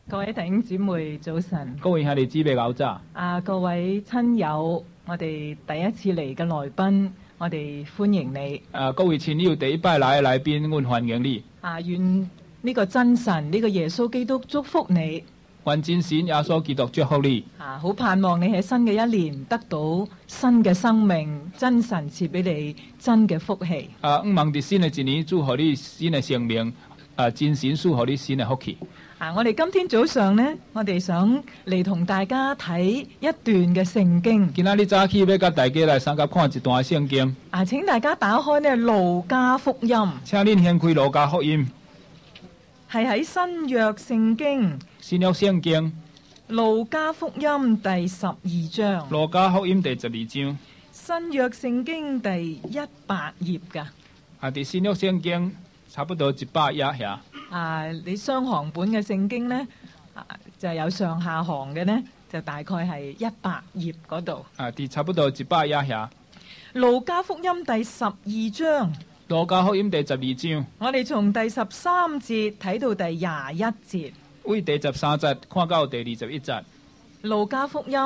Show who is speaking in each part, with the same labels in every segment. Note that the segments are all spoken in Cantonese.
Speaker 1: 各位弟兄姊妹早晨，
Speaker 2: 各位兄弟姊妹牛仔，
Speaker 1: 各位親友，我哋第一次嚟嘅來賓，我哋歡迎你。
Speaker 2: 各位親友第一拜來嘅來賓，我歡迎你。
Speaker 1: 願呢個真神，呢個耶穌基督祝福你。
Speaker 2: 願真神耶穌基督祝福你。
Speaker 1: 好盼望你喺新嘅一年得到新嘅生命，真神賜俾你真嘅福氣。
Speaker 2: 望喺新嘅一年祝福你新嘅生命，真神賜予你新嘅福氣。
Speaker 1: 我哋今天早上呢，我哋想嚟同大家睇一段嘅聖經。
Speaker 2: 今仔日早起要甲大家來三甲看一段聖經。
Speaker 1: 請大家打開呢路加福音。
Speaker 2: 請恁掀開路加福音，
Speaker 1: 係喺新約聖經。
Speaker 2: 新約聖經。
Speaker 1: 路加福音第12章。
Speaker 2: 路加福音第12章。
Speaker 1: 新約聖經第100頁㗎。
Speaker 2: 啲新約聖經差不多100頁遐。
Speaker 1: 你雙行本嘅聖經呢，就有上下行嘅呢，就大概係100頁嗰度。
Speaker 2: 啲差不多100頁遐。
Speaker 1: 路加福音第12章。
Speaker 2: 路加福音第12章。
Speaker 1: 我哋從第13節睇到第21節。
Speaker 2: 為第13節看到第21節。
Speaker 1: 路加福音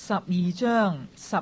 Speaker 1: 12章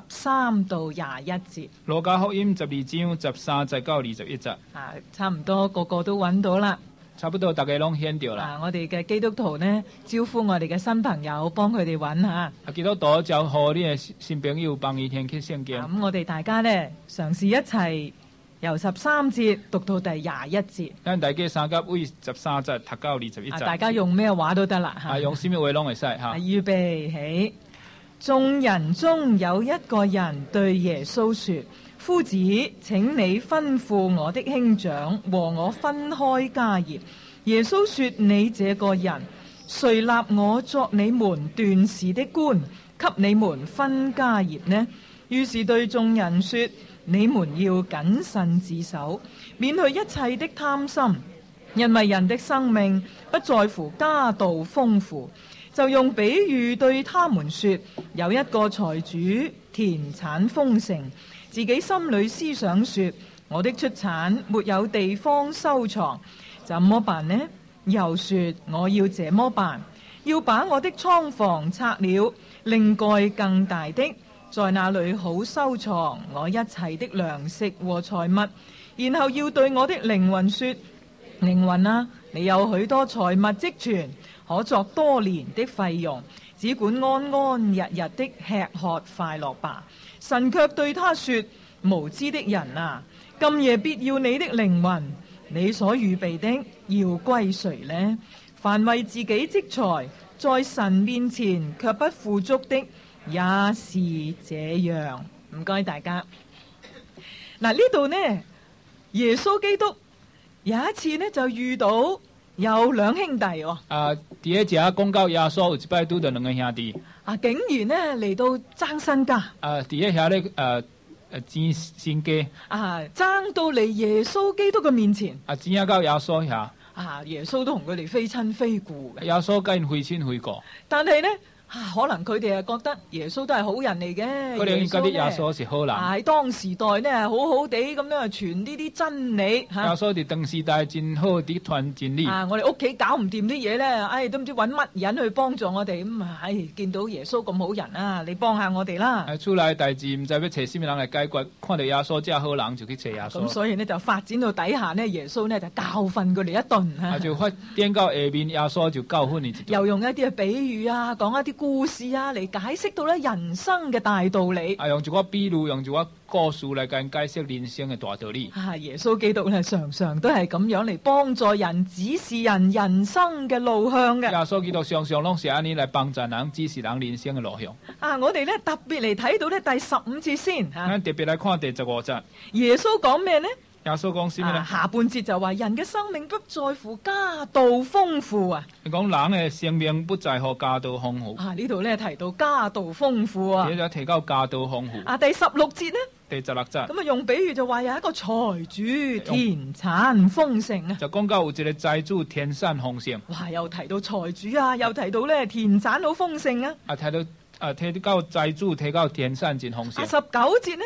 Speaker 1: 13到21節。
Speaker 2: 路加福音12章13節到21節。
Speaker 1: 差唔多個個都揾到啦。
Speaker 2: 差不多大家攏顯到啦。
Speaker 1: 我哋嘅基督徒呢，招呼我哋嘅新朋友，幫佢哋揾下。
Speaker 2: 基督徒就和你嘅新朋友幫伊填起聖經。
Speaker 1: 咁我哋大家呢，嘗試一齊由13節讀到第21節。
Speaker 2: 咱大家三甲為13節讀到21節。
Speaker 1: 大家用咩話都得啦。
Speaker 2: 用什麼話攏會使嚇。
Speaker 1: 預備起。眾人中有一個人對耶穌說：夫子，請你吩咐我的兄長和我分開家業。耶穌說：你這個人，誰立我作你們斷事的官，給你們分家業呢？於是對眾人說：你們要謹慎自守，免去一切的貪心，因為人的生命不在乎家道豐富。就用比喻對他們說：有一個財主田產豐盛，自己心裏思想說：我的出產沒有地方收藏，怎麼辦呢？又說：我要這麼辦，要把我的倉房拆了，另蓋更大的，在那裏好收藏我一切的糧食和財物。然後要對我的靈魂說：靈魂啊，你有許多財物積存，可作多年的費用，只管安安日日的吃喝快樂吧。神卻對他說：無知的人啊，今夜必要你的靈魂，你所預備的要歸誰呢？凡為自己積財，在神面前卻不富足的，也是這樣。唔該大家。嗱，呢度呢，耶穌基督有一次呢就遇到有兩兄弟喎。
Speaker 2: 第一隻講到耶穌有一擺拄到兩個兄弟。
Speaker 1: 竟然呢嚟到爭身家。
Speaker 2: 第一下咧爭身家。
Speaker 1: 爭到嚟耶穌基督嘅面前。
Speaker 2: 爭到耶穌下。
Speaker 1: 耶穌都同佢哋非親非故嘅。
Speaker 2: 耶穌跟人非親非故。
Speaker 1: 但係呢，可能佢哋覺得耶穌都係好人嚟嘅。
Speaker 2: 佢哋覺得耶穌是好人。
Speaker 1: 喺當時代呢，好好地咁樣傳呢啲真理。耶
Speaker 2: 穌哋當時代真好啲傳真理。
Speaker 1: 我哋屋企搞唔掂啲嘢咧，都唔知揾乜人去幫助我哋咁。見到耶穌咁好人啊，你幫下我哋啦。
Speaker 2: 出嚟代志唔知要找什麼人嚟解決，看到耶穌真係好人就去找耶穌。
Speaker 1: 咁所以呢，就發展到底下呢，耶穌呢就教訓佢哋一頓。
Speaker 2: 就發展到下面，耶穌就教訓你。
Speaker 1: 又用一啲嘅比喻啊，講一啲故事啊，嚟解釋到咧人生嘅大道理。
Speaker 2: 用住個比喻，用住個故事嚟解釋人生嘅大道理。
Speaker 1: 耶穌基督咧常常都係咁樣嚟幫助人，指示人人生嘅路向嘅。
Speaker 2: 耶穌基督常常攏是安尼嚟幫助人，指示人人生嘅路向。
Speaker 1: 我哋咧特別嚟睇到咧第15節先嚇。
Speaker 2: 特別嚟看第15節。
Speaker 1: 耶穌講咩呢？
Speaker 2: 耶穌講什麼呢？
Speaker 1: 下半節就話人嘅生命不在乎家道豐富啊。
Speaker 2: 你講人嘅生命不在乎家道豐富。
Speaker 1: 呢度咧提到家道豐富啊。
Speaker 2: 呢度提到家道豐富。
Speaker 1: 第16節呢？
Speaker 2: 第16節。
Speaker 1: 咁用比喻就話有一個財主田產豐盛啊。
Speaker 2: 就講到有一個財主田產豐盛。
Speaker 1: 又提到財主啊，又提到咧田產好豐盛啊。
Speaker 2: 提到財主提到田產真豐盛。
Speaker 1: 19節呢？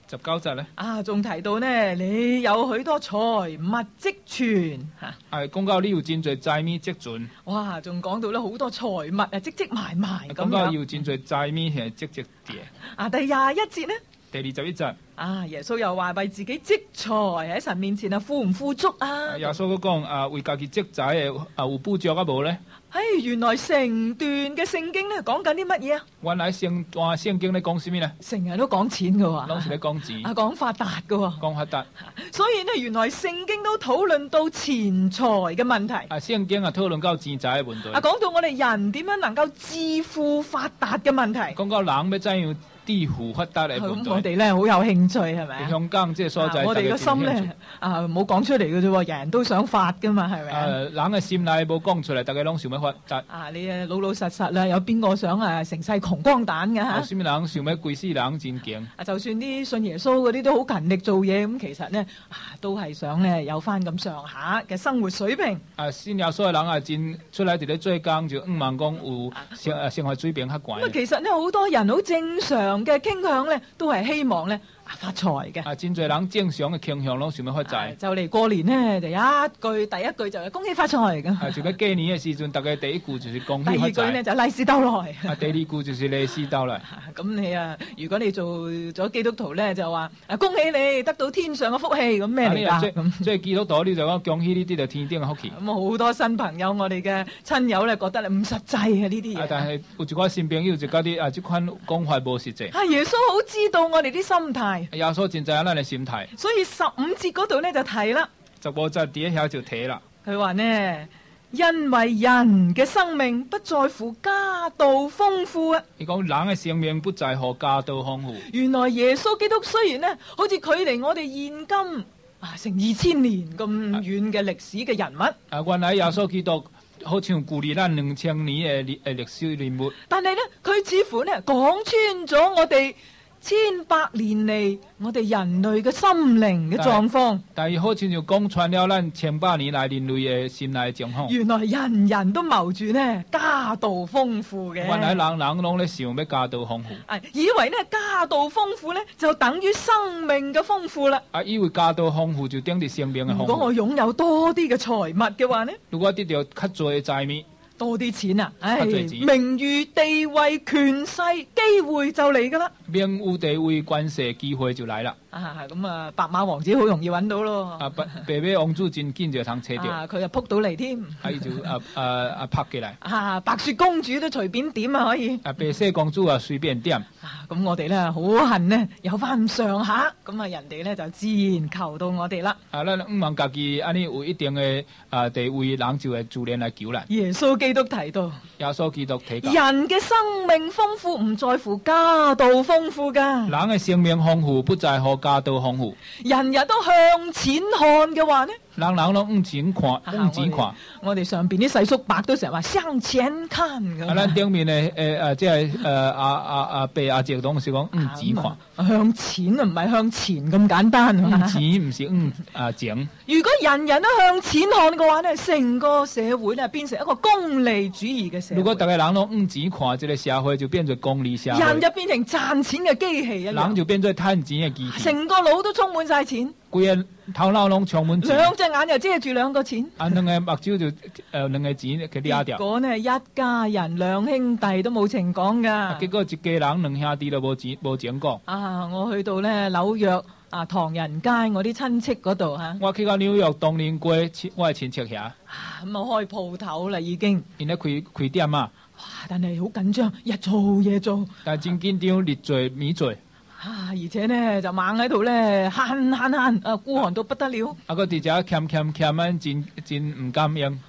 Speaker 2: 19節咧，
Speaker 1: 仲提到呢，你有許多財物積存嚇。
Speaker 2: 講到你有真濟財米積存，
Speaker 1: 哇！仲講到咧好多財物積埋埋咁
Speaker 2: 講到
Speaker 1: 樣。
Speaker 2: 有真濟財米係積疊。
Speaker 1: 第21節呢，
Speaker 2: 第21節，
Speaker 1: 耶穌又話為自己積財喺神面前富唔富足啊？
Speaker 2: 耶穌佢講為家己積財有補足啊無咧？
Speaker 1: 原來成段嘅聖經咧講緊啲乜嘢啊？
Speaker 2: 原來成段聖經咧講什麼呢？
Speaker 1: 成日都講錢嘅喎，
Speaker 2: 攏是咧講錢，
Speaker 1: 講發達嘅喎，
Speaker 2: 講發達。
Speaker 1: 所以呢，原來聖經都討論到錢財嘅問題。
Speaker 2: 聖經討論到錢財嘅問題。
Speaker 1: 講到我哋人點樣能夠致富發達嘅問題。
Speaker 2: 講到人要怎樣致富發達嘅問題。
Speaker 1: 咁我哋咧好有興趣係咪？
Speaker 2: 香港即係所在，
Speaker 1: 我哋嘅心咧冇講出嚟嘅啫喎，人人都想發噶嘛，係咪？
Speaker 2: 人嘅心內冇講出嚟，大家攏想要發達。
Speaker 1: 你老老實實啦，有邊個想成世窮光蛋嘅嚇？
Speaker 2: 有咩人想要貴死人真勁？
Speaker 1: 就算啲信耶穌嗰啲都好勤力做嘢，咁其實呢，都係想咧有翻咁上下嘅生活水平。
Speaker 2: 信耶穌嘅人真出來喺度做工，就望講有生活水平較懸。
Speaker 1: 其實呢，好多人好正常嘅傾向咧，都係希望咧發財嘅。
Speaker 2: 真濟人正常嘅傾向攏想要發財。
Speaker 1: 就嚟過年呢，就第一句就係恭喜發財咁。
Speaker 2: 就喺過年嘅時陣，大家第一句就是恭喜發財。
Speaker 1: 第二句呢，就利是到來。
Speaker 2: 第二句就是利是到來。
Speaker 1: 咁你如果你做咗基督徒咧，就話恭喜你得到天上嘅福氣，咁咩嚟㗎？咁
Speaker 2: 即係基督徒你就講恭喜呢啲就天頂嘅福氣。
Speaker 1: 咁好多新朋友，我哋嘅親友咧覺得你唔實際啊呢啲嘢。
Speaker 2: 但係有一個新朋友就講啲即款講法無實際。
Speaker 1: 耶穌好知道我哋啲心態。
Speaker 2: 耶穌真知道咱嘅心態。
Speaker 1: 所以15節嗰度咧就提啦。
Speaker 2: 15節底下就提啦。
Speaker 1: 佢話呢，因為人嘅生命不在乎家道豐富啊。
Speaker 2: 你講人嘅生命不在乎家道豐富。
Speaker 1: 原來耶穌基督雖然呢，好似距離我哋現今成2000年咁遠嘅歷史嘅人物。
Speaker 2: 原來耶穌基督好似距離咱2000年嘅歷史人物。
Speaker 1: 但係呢，佢似乎呢講穿咗我哋千百年嚟我哋人類嘅心靈嘅狀況。
Speaker 2: 但係好似就講穿了咱千百年來人類嘅心內狀況。
Speaker 1: 原來人人都謀住呢家道豐富嘅。
Speaker 2: 原來人攏咧想要家道豐富。
Speaker 1: 以為呢家道豐富呢就等於生命嘅豐富啦。
Speaker 2: 以為家道豐富就等於生命嘅豐富。
Speaker 1: 如果我擁有多啲嘅財物嘅話呢？
Speaker 2: 如果得到較多嘅財米。
Speaker 1: 多啲錢啊！名譽、地位、權勢、機會就嚟噶啦。
Speaker 2: 名譽、地位、權勢、機會就嚟啦。
Speaker 1: 咁白馬王子好容易揾到咯。
Speaker 2: 白馬王子真緊就通找到。
Speaker 1: 佢就撲到嚟添。
Speaker 2: 佢就拍起嚟。
Speaker 1: 白雪公主都隨便點可以。
Speaker 2: 白雪公主隨便點。
Speaker 1: 咁我哋咧好恨呢，有翻咁上下，咁人哋咧就自然求到我哋啦。
Speaker 2: 咱唔望家己安尼有一定嘅地位，人就會自然來求啦。
Speaker 1: 耶穌基督提到，
Speaker 2: 耶穌基督提到，
Speaker 1: 人嘅生命豐富唔在乎家道豐富噶。
Speaker 2: 人嘅生命豐富不在乎家道豐富。
Speaker 1: 人人都向錢看嘅話呢？
Speaker 2: 人都唔錢看，
Speaker 1: 我哋上邊啲世叔伯都成日話向錢看咁。
Speaker 2: 咱頂面嘅即係阿伯阿姐講是講唔錢看，
Speaker 1: 向錢啊，唔係向錢咁簡單。
Speaker 2: 錢唔是錢。
Speaker 1: 如果人人都向錢看嘅話呢，成個社會呢變成一個功利主義嘅社會。
Speaker 2: 如果大家人都唔錢看，這個社會就變做功利社會。
Speaker 1: 人就變成賺錢嘅機器一樣。
Speaker 2: 人就變做賺錢嘅機器。
Speaker 1: 成個腦都充滿晒錢。
Speaker 2: 規個頭腦攏充滿錢，
Speaker 1: 兩隻眼又遮住兩個錢，
Speaker 2: 兩個目睭就兩個錢佢掠掉。
Speaker 1: 結果呢，一家人兩兄弟都冇情講噶。
Speaker 2: 結果一家人兩兄弟都冇情講。
Speaker 1: 我去到呢紐約唐人街我啲親戚嗰度嚇。
Speaker 2: 我去到紐約唐人街，我係親戚遐。
Speaker 1: 咁開鋪頭啦已經。
Speaker 2: 而家開店啊。
Speaker 1: 哇！但係好緊張，日做夜做。
Speaker 2: 但係真緊張，日做米做。
Speaker 1: 而且呢就猛喺度咧慳，孤寒到不得了。
Speaker 2: 個弟仔欠真唔甘應。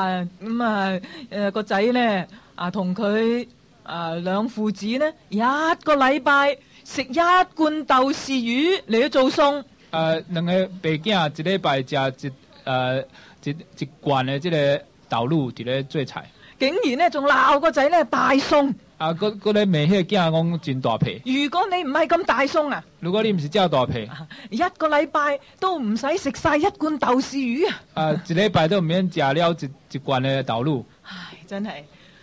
Speaker 1: 個仔咧同佢兩父子呢一個禮拜食一罐豆豉魚嚟做餸。
Speaker 2: 兩個爸囝一禮拜食一罐嘅即個豆乳喺度做菜。
Speaker 1: 竟然呢仲鬧個仔咧大餸。
Speaker 2: 嗰啲未迄個囝講真大皮。
Speaker 1: 如果你唔係咁大餸啊，
Speaker 2: 如果你唔是真大皮，
Speaker 1: 一個禮拜都唔使食晒一罐豆豉魚啊！
Speaker 2: 一禮拜都唔免食了一罐嘅豆乳。
Speaker 1: 真係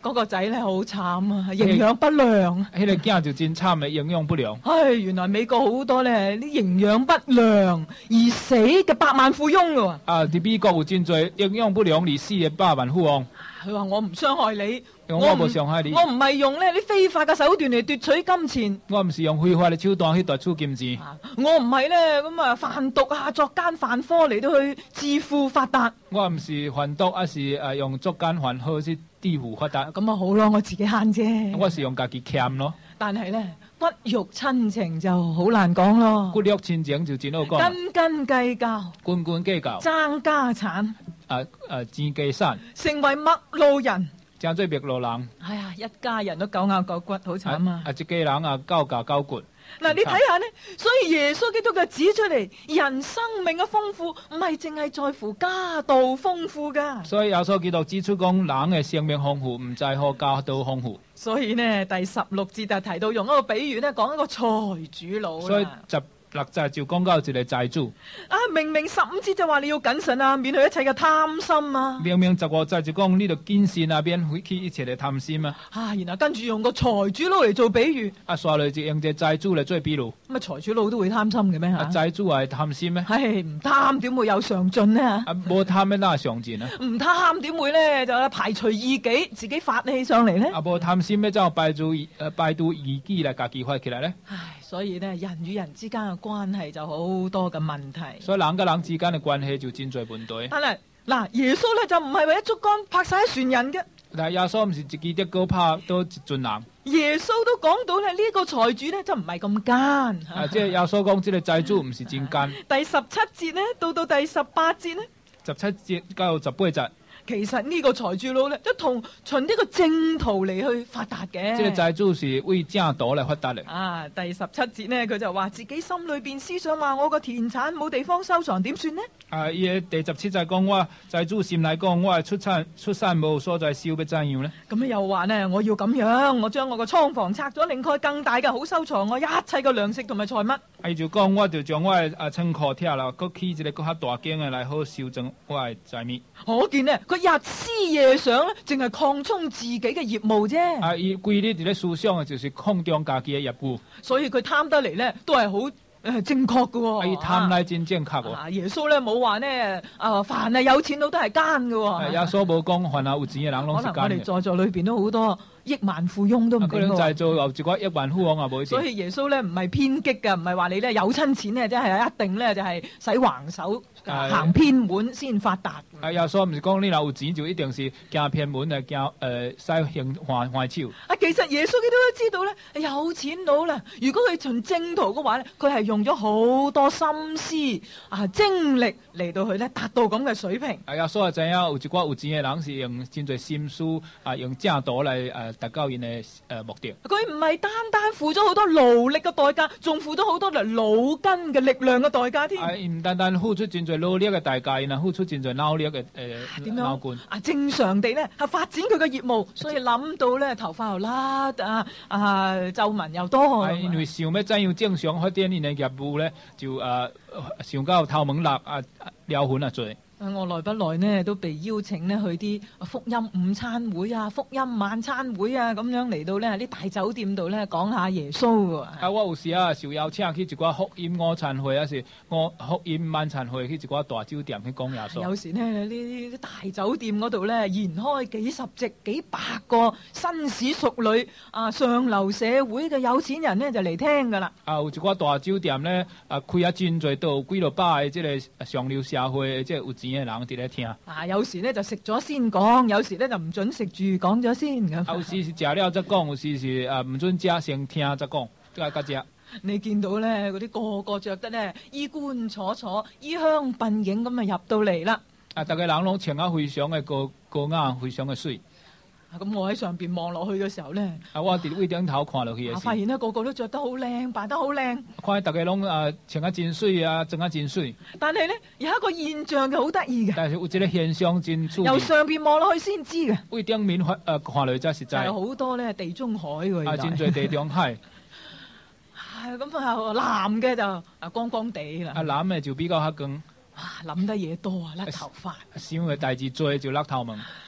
Speaker 1: 嗰個仔咧好慘啊，營養不良。
Speaker 2: 迄個囝就真慘嘅，營養不良。
Speaker 1: 唉，原來美國好多咧啲營養不良而死嘅百萬富翁噶喎。
Speaker 2: 啊，喺美國有真濟營養不良而死嘅百萬富翁。
Speaker 1: 佢話我唔傷害你，
Speaker 2: 我冇傷害你，
Speaker 1: 我唔係用呢啲非法嘅手段嚟奪取金錢。
Speaker 2: 我唔是用非法嘅手段去奪取金錢。
Speaker 1: 我唔係咧咁啊販毒啊作奸犯科嚟到去致富發達。
Speaker 2: 我唔是販毒，而是用作奸犯科去致富發達。
Speaker 1: 咁啊好咯，我自己慳啫。
Speaker 2: 我是用家己欠咯。
Speaker 1: 但係咧骨肉親情就好難講咯。
Speaker 2: 骨肉親情就真好講。
Speaker 1: 斤斤計較，
Speaker 2: 斤斤計較，
Speaker 1: 爭家產，
Speaker 2: 錢家產，
Speaker 1: 成為陌路人。
Speaker 2: 正做陌路人。
Speaker 1: 哎呀，一家人都狗咬狗骨，好慘啊！
Speaker 2: 一家人啊，狗咬狗骨。
Speaker 1: 嗱，你睇下呢，所以耶穌基督就指出嚟，人生命嘅豐富唔係淨係在乎家道豐富噶。
Speaker 2: 所以耶穌基督指出講，人嘅生命豐富唔在乎家道豐富。
Speaker 1: 所以呢，第16節就提到用一個比喻呢，講一個財主佬。
Speaker 2: 所以16節就講到一個財主。
Speaker 1: 明明15節就話你要謹慎啊，免去一切嘅貪心啊。
Speaker 2: 明明15節就講呢度謹慎啊，免去一切嘅貪心啊。然
Speaker 1: 後跟住用個財主佬嚟做比喻。
Speaker 2: 刷嚟就用隻財主嚟做比喻。
Speaker 1: 咁啊，財主佬都會貪心嘅咩嚇？
Speaker 2: 財主係貪心咩？
Speaker 1: 唔貪點會有上進呢？
Speaker 2: 冇貪咩哪上進啊？
Speaker 1: 唔貪點會咧就排除異己，自己發起上嚟咧？
Speaker 2: 冇貪心咩？就排除異己嚟家己發起來咧？
Speaker 1: 所以咧，人與人之間嘅關係就好多嘅問題。
Speaker 2: 所以人跟人之間嘅關係就真多問題。
Speaker 1: 但係嗱，耶穌咧就唔係為一竹竿拍晒一船人嘅。
Speaker 2: 但係耶穌唔是自己一個拍到一船人。
Speaker 1: 耶穌都講到咧，呢個財主咧就唔係咁奸。
Speaker 2: 即係耶穌講，即係財主唔是真奸。
Speaker 1: 第17節咧，到第18節咧
Speaker 2: ，17節到18節。
Speaker 1: 其實呢個財主佬咧，都循呢個正途嚟去發達嘅。
Speaker 2: 即係財主是為正途嚟發達嘅。
Speaker 1: 第17節呢，佢就話自己心裏邊思想話：我個田產冇地方收藏，點算呢？
Speaker 2: 第17節講話財主心嚟講，我係出產冇所在收，要怎樣呢？
Speaker 1: 咁又話呢，我要咁樣，我將我個倉房拆咗，另蓋更大嘅好收藏我一切嘅糧食同埋財物。
Speaker 2: 就講我就將我嘅倉庫拆啦，佢起一個更加大間嘅嚟好收藏我嘅財物。
Speaker 1: 可見呢，佢日思夜想咧，淨係擴充自己嘅業務啫。
Speaker 2: 伊規日喺思想嘅就是擴張家己嘅業務。所以
Speaker 1: 佢貪得嚟咧，都係好正確嘅喎。
Speaker 2: 伊貪嚟真正確喎。
Speaker 1: 耶穌咧冇話呢，凡係有錢佬都係奸嘅喎。
Speaker 2: 耶穌冇講凡係有錢嘅人攏是奸嘅。
Speaker 1: 可能我哋在座裏邊都好多億萬富翁都唔定喎。
Speaker 2: 就係做有一個億萬富翁啊，冇。
Speaker 1: 所以耶穌咧唔係偏激嘅，唔係話你咧有親錢咧，即係一定咧就係使橫手行偏門先發達。
Speaker 2: 耶穌唔是講你有錢就一定是行偏門啊，使行壞手。
Speaker 1: 其實耶穌基督都知道咧，有錢佬啦，如果佢循正途嘅話咧，佢係用咗好多心思精力嚟到去咧達到咁嘅水平。
Speaker 2: 耶穌知影有一個有錢嘅人是用真濟心思用正途嚟達到因嘅目的。
Speaker 1: 佢唔係單單付咗好多勞力嘅代價，仲付咗好多腦筋嘅力量嘅代價添。
Speaker 2: 唔單單付出真濟努力嘅代價，然後付出真濟腦力嘅腦筋。
Speaker 1: 正常地咧係發展佢嘅業務，所以諗到咧頭髮又甩皺紋又多。
Speaker 2: 因為想要怎樣正常發展因嘅業務咧，就想到頭毛甩撩痕做。
Speaker 1: 我耐不耐呢都被邀請呢去啲福音午餐會啊、福音晚餐會啊咁樣嚟到呢啲大酒店度呢講下耶穌喎。
Speaker 2: 我有時受邀請去一個福音午餐會，還是福音晚餐會去一個大酒店去講耶穌。
Speaker 1: 有時呢呢啲大酒店嗰度呢筵開幾十席、幾百個紳士淑女上流社會嘅有錢人呢就嚟聽㗎啦。
Speaker 2: 有一個大酒店呢開啊真濟到幾多百嘅即個上流社會即係有錢嘅人喺度聽。
Speaker 1: 有時呢就食咗先講，有時呢就唔準食住講咗先咁。
Speaker 2: 有時是食了再講，有時是唔準食先聽再講，都係咁樣。
Speaker 1: 你見到咧嗰啲個個着得咧衣冠楚楚、衣香鬢影咁啊入到嚟啦。
Speaker 2: 大家人攏穿啊非常嘅高雅，非常嘅水。
Speaker 1: 咁我喺上邊望落去嘅時候咧，
Speaker 2: 我喺位頂頭看落去嘅時，
Speaker 1: 發現咧個個都着得好靚，扮得好靚。
Speaker 2: 看大家攏穿啊真水啊，整啊真水。
Speaker 1: 但係咧有一個現象嘅好得意嘅。
Speaker 2: 但係有一個現象真出。
Speaker 1: 由上邊望落去先知嘅。
Speaker 2: 位頂面看落去真實在。
Speaker 1: 有好多咧地中海喎。
Speaker 2: 真在地中海。
Speaker 1: 咁男嘅就光光地啦。
Speaker 2: 男嘅就比較黑光。
Speaker 1: 諗得嘢多啊，甩頭髮。
Speaker 2: 想嘅代志多就甩頭毛。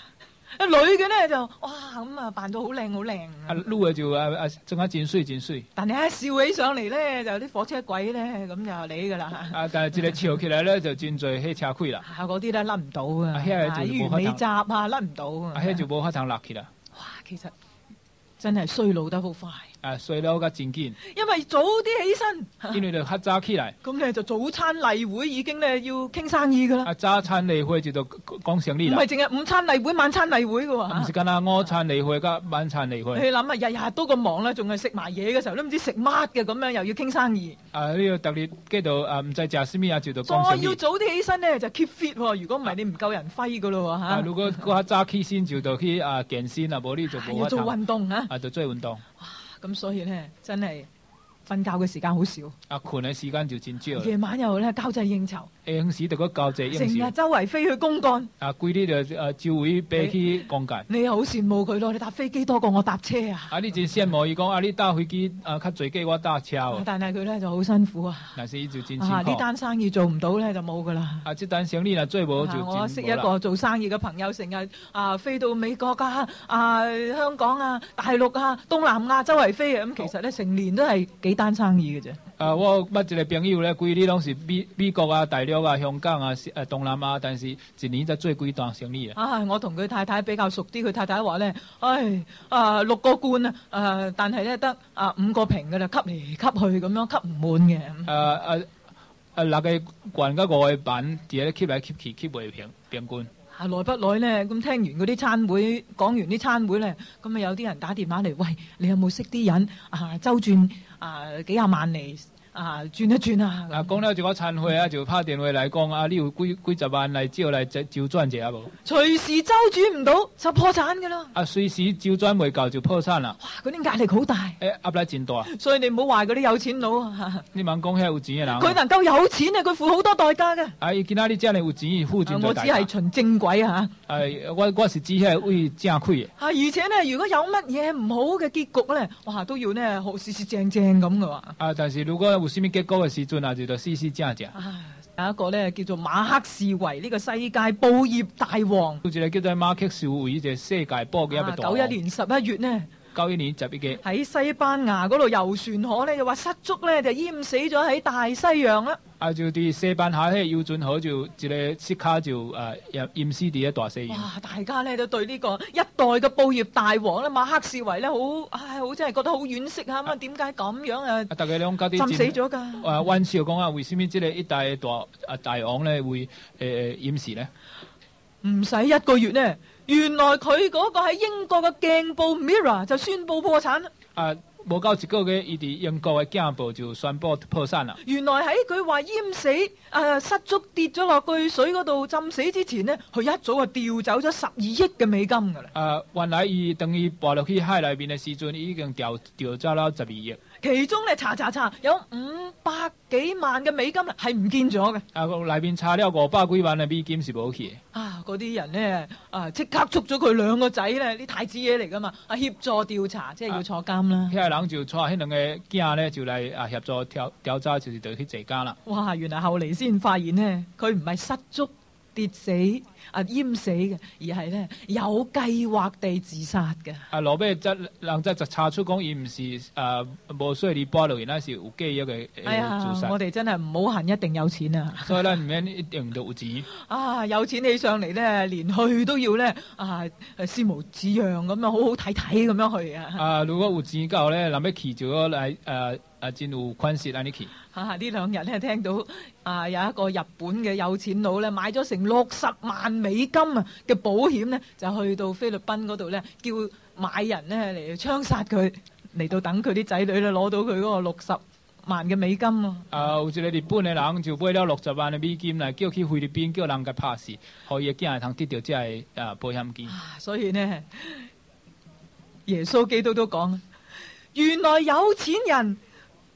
Speaker 1: 女嘅咧就哇咁啊扮到好靚好靚。
Speaker 2: 啊，女嘅就整下真水真水。
Speaker 1: 但係一笑起上嚟咧，就啲火車軌咧咁就你㗎啦。
Speaker 2: 啊，但係一個笑起來咧就真濟汽車開啦。
Speaker 1: 嗰啲咧甩唔到啊，
Speaker 2: 嗰
Speaker 1: 完美閘啊甩唔到啊。
Speaker 2: 迄就無法通落去啦。
Speaker 1: 哇，其實真係衰老得好快。
Speaker 2: 啊，衰老得真緊。
Speaker 1: 因為早啲起身，
Speaker 2: 因為就較早起來。
Speaker 1: 咁咧就早餐例會已經咧要傾生意㗎啦。
Speaker 2: 啊，早餐例會就講生意啦。
Speaker 1: 唔係淨係午餐例會、晚餐例會㗎喎。
Speaker 2: 唔是干午餐例會加晚餐例會。
Speaker 1: 你諗下，日日都咁忙啦，仲係食埋嘢嘅時候都唔知食乜嘅咁樣，又要傾生意。
Speaker 2: 啊，呢個特別記到唔知食乜嘢就講生意。
Speaker 1: 再要早啲起身咧，就 keep fit 喎。如果唔係，你唔夠人揮㗎咯喎嚇。
Speaker 2: 如果較早起身就去健身啊，無你就冇
Speaker 1: 要做運動啊。
Speaker 2: 就做運動。
Speaker 1: 哇！咁所以咧，真係瞓覺嘅時間好少。
Speaker 2: 啊，困嘅時間就真少。
Speaker 1: 夜晚又咧交際應酬。
Speaker 2: 平時就個交際應酬。
Speaker 1: 成日周圍飛去公幹。
Speaker 2: 啊，規日就周圍飛去公幹。
Speaker 1: 你又好羨慕佢咯？你搭飛機多過我搭車啊！
Speaker 2: 啊，你真羨慕伊講你搭飛機較濟過我搭車。
Speaker 1: 但係佢咧就好辛苦啊。
Speaker 2: 但是伊就真辛苦。
Speaker 1: 呢單生意做唔到咧就冇噶啦。
Speaker 2: 啊，這單生意做無就
Speaker 1: 我識一個做生意嘅朋友，成日飛到美國香港大陸東南亞周圍飛咁其實咧成年都係幾單生意嘅啫。
Speaker 2: 我捌一個朋友咧，規日攏是美國大陸香港東南亞，但是一年才做幾單生意啊！
Speaker 1: 我同佢太太比較熟啲，佢太太話咧，6個罐但係咧得5個瓶㗎啦，吸嚟吸去咁樣吸唔滿嘅。
Speaker 2: 6個罐加5個板，第一吸來吸去吸袂平罐。
Speaker 1: 耐不耐咧，咁聽完嗰啲餐會，講完啲餐會咧，咁有啲人打電話嚟，喂，你有冇識啲人周轉幾廿萬嚟轉一轉啊？
Speaker 2: 講了一個餐會就拍電話嚟講你有幾十萬嚟招嚟就轉一下無？
Speaker 1: 隨時周轉唔到就破產㗎啦！
Speaker 2: 隨時周轉未夠就破產啦！
Speaker 1: 哇，嗰啲壓力好大，
Speaker 2: 壓力真大。
Speaker 1: 所以你唔好話嗰啲有錢佬啊！
Speaker 2: 你問講起有錢嘅人，
Speaker 1: 佢能夠有錢佢付好多代價嘅。
Speaker 2: 伊見到你真係有錢，付盡咗代價。
Speaker 1: 我只係循正軌
Speaker 2: 我是指係為正虧嘅。
Speaker 1: 而且咧，如果有乜嘢唔好嘅結局咧，哇，都要呢好四四正正咁嘅話。
Speaker 2: 但是如果有什麼結果嘅時陣就四四正正。
Speaker 1: 有一個咧叫做馬克士維呢個世界報業大王。
Speaker 2: 有一個叫做馬克士維就世界報業嘅大王。
Speaker 1: 91年11月呢
Speaker 2: 91年11月
Speaker 1: 喺西班牙嗰度遊船河咧，就話失足咧就淹死咗喺大西洋啦。
Speaker 2: 就啲西班牙喺遊船河就一個即刻就淹死喺大西洋。
Speaker 1: 哇！大家咧都對呢個一代嘅報業大王咧馬克士維咧好真係覺得好惋惜咁啊！點解咁樣
Speaker 2: 大家兩家啲
Speaker 1: 浸死咗㗎？
Speaker 2: 玩笑講為什麼即係一代大王咧會淹死咧？
Speaker 1: 唔使1個月呢，原來佢嗰個喺英國嘅鏡報 Mirror 就宣布破產啦。
Speaker 2: 冇夠一個月，伊哋英國嘅鏡報就宣布破產啦。
Speaker 1: 原來喺佢話淹死失足跌咗落去水嗰度浸死之前呢，佢一早就調走咗12億嘅美金㗎啦。
Speaker 2: 原來伊等於墮落去海裏邊嘅時陣，已經調走咗12億。
Speaker 1: 其中咧查有500幾萬嘅美金啦，係唔見咗嘅。
Speaker 2: 裏邊查了500幾萬嘅美金是冇去嘅。
Speaker 1: 嗰啲人咧即刻捉咗佢2個仔咧，啲太子爺嚟噶嘛，協助調查，即係要坐監啦。
Speaker 2: 啲人就坐喺2個囝咧，就嚟協助調查，就是就去坐監啦。
Speaker 1: 哇！原來後嚟先發現呢，佢唔係失足跌死淹死嘅，而係咧有計劃地自殺嘅。
Speaker 2: 落尾人就查出講，伊唔是冇需要你報道，那是有計劃嘅自殺。
Speaker 1: 我哋真係唔好恨一定有錢啊！
Speaker 2: 所以咧唔免一定要有錢。
Speaker 1: 有錢起上嚟咧，連去都要咧思無止樣咁樣，好好睇睇咁樣去啊！
Speaker 2: 如果有錢夠咧，諗起去就嚟真有款式安尼去。
Speaker 1: 呢2日咧聽到有一個日本嘅有錢佬咧買咗成60萬美金嘅保險咧，就去到菲律賓嗰度咧，叫買人咧嚟槍殺佢，嚟到等佢啲仔女咧攞到佢嗰個60萬嘅美金
Speaker 2: 有一個日本嘅人就買了60萬嘅美金嚟叫去菲律賓，叫人家拍死，可以驚人得到即係保險金。
Speaker 1: 所以呢，耶穌基督都講，原來有錢人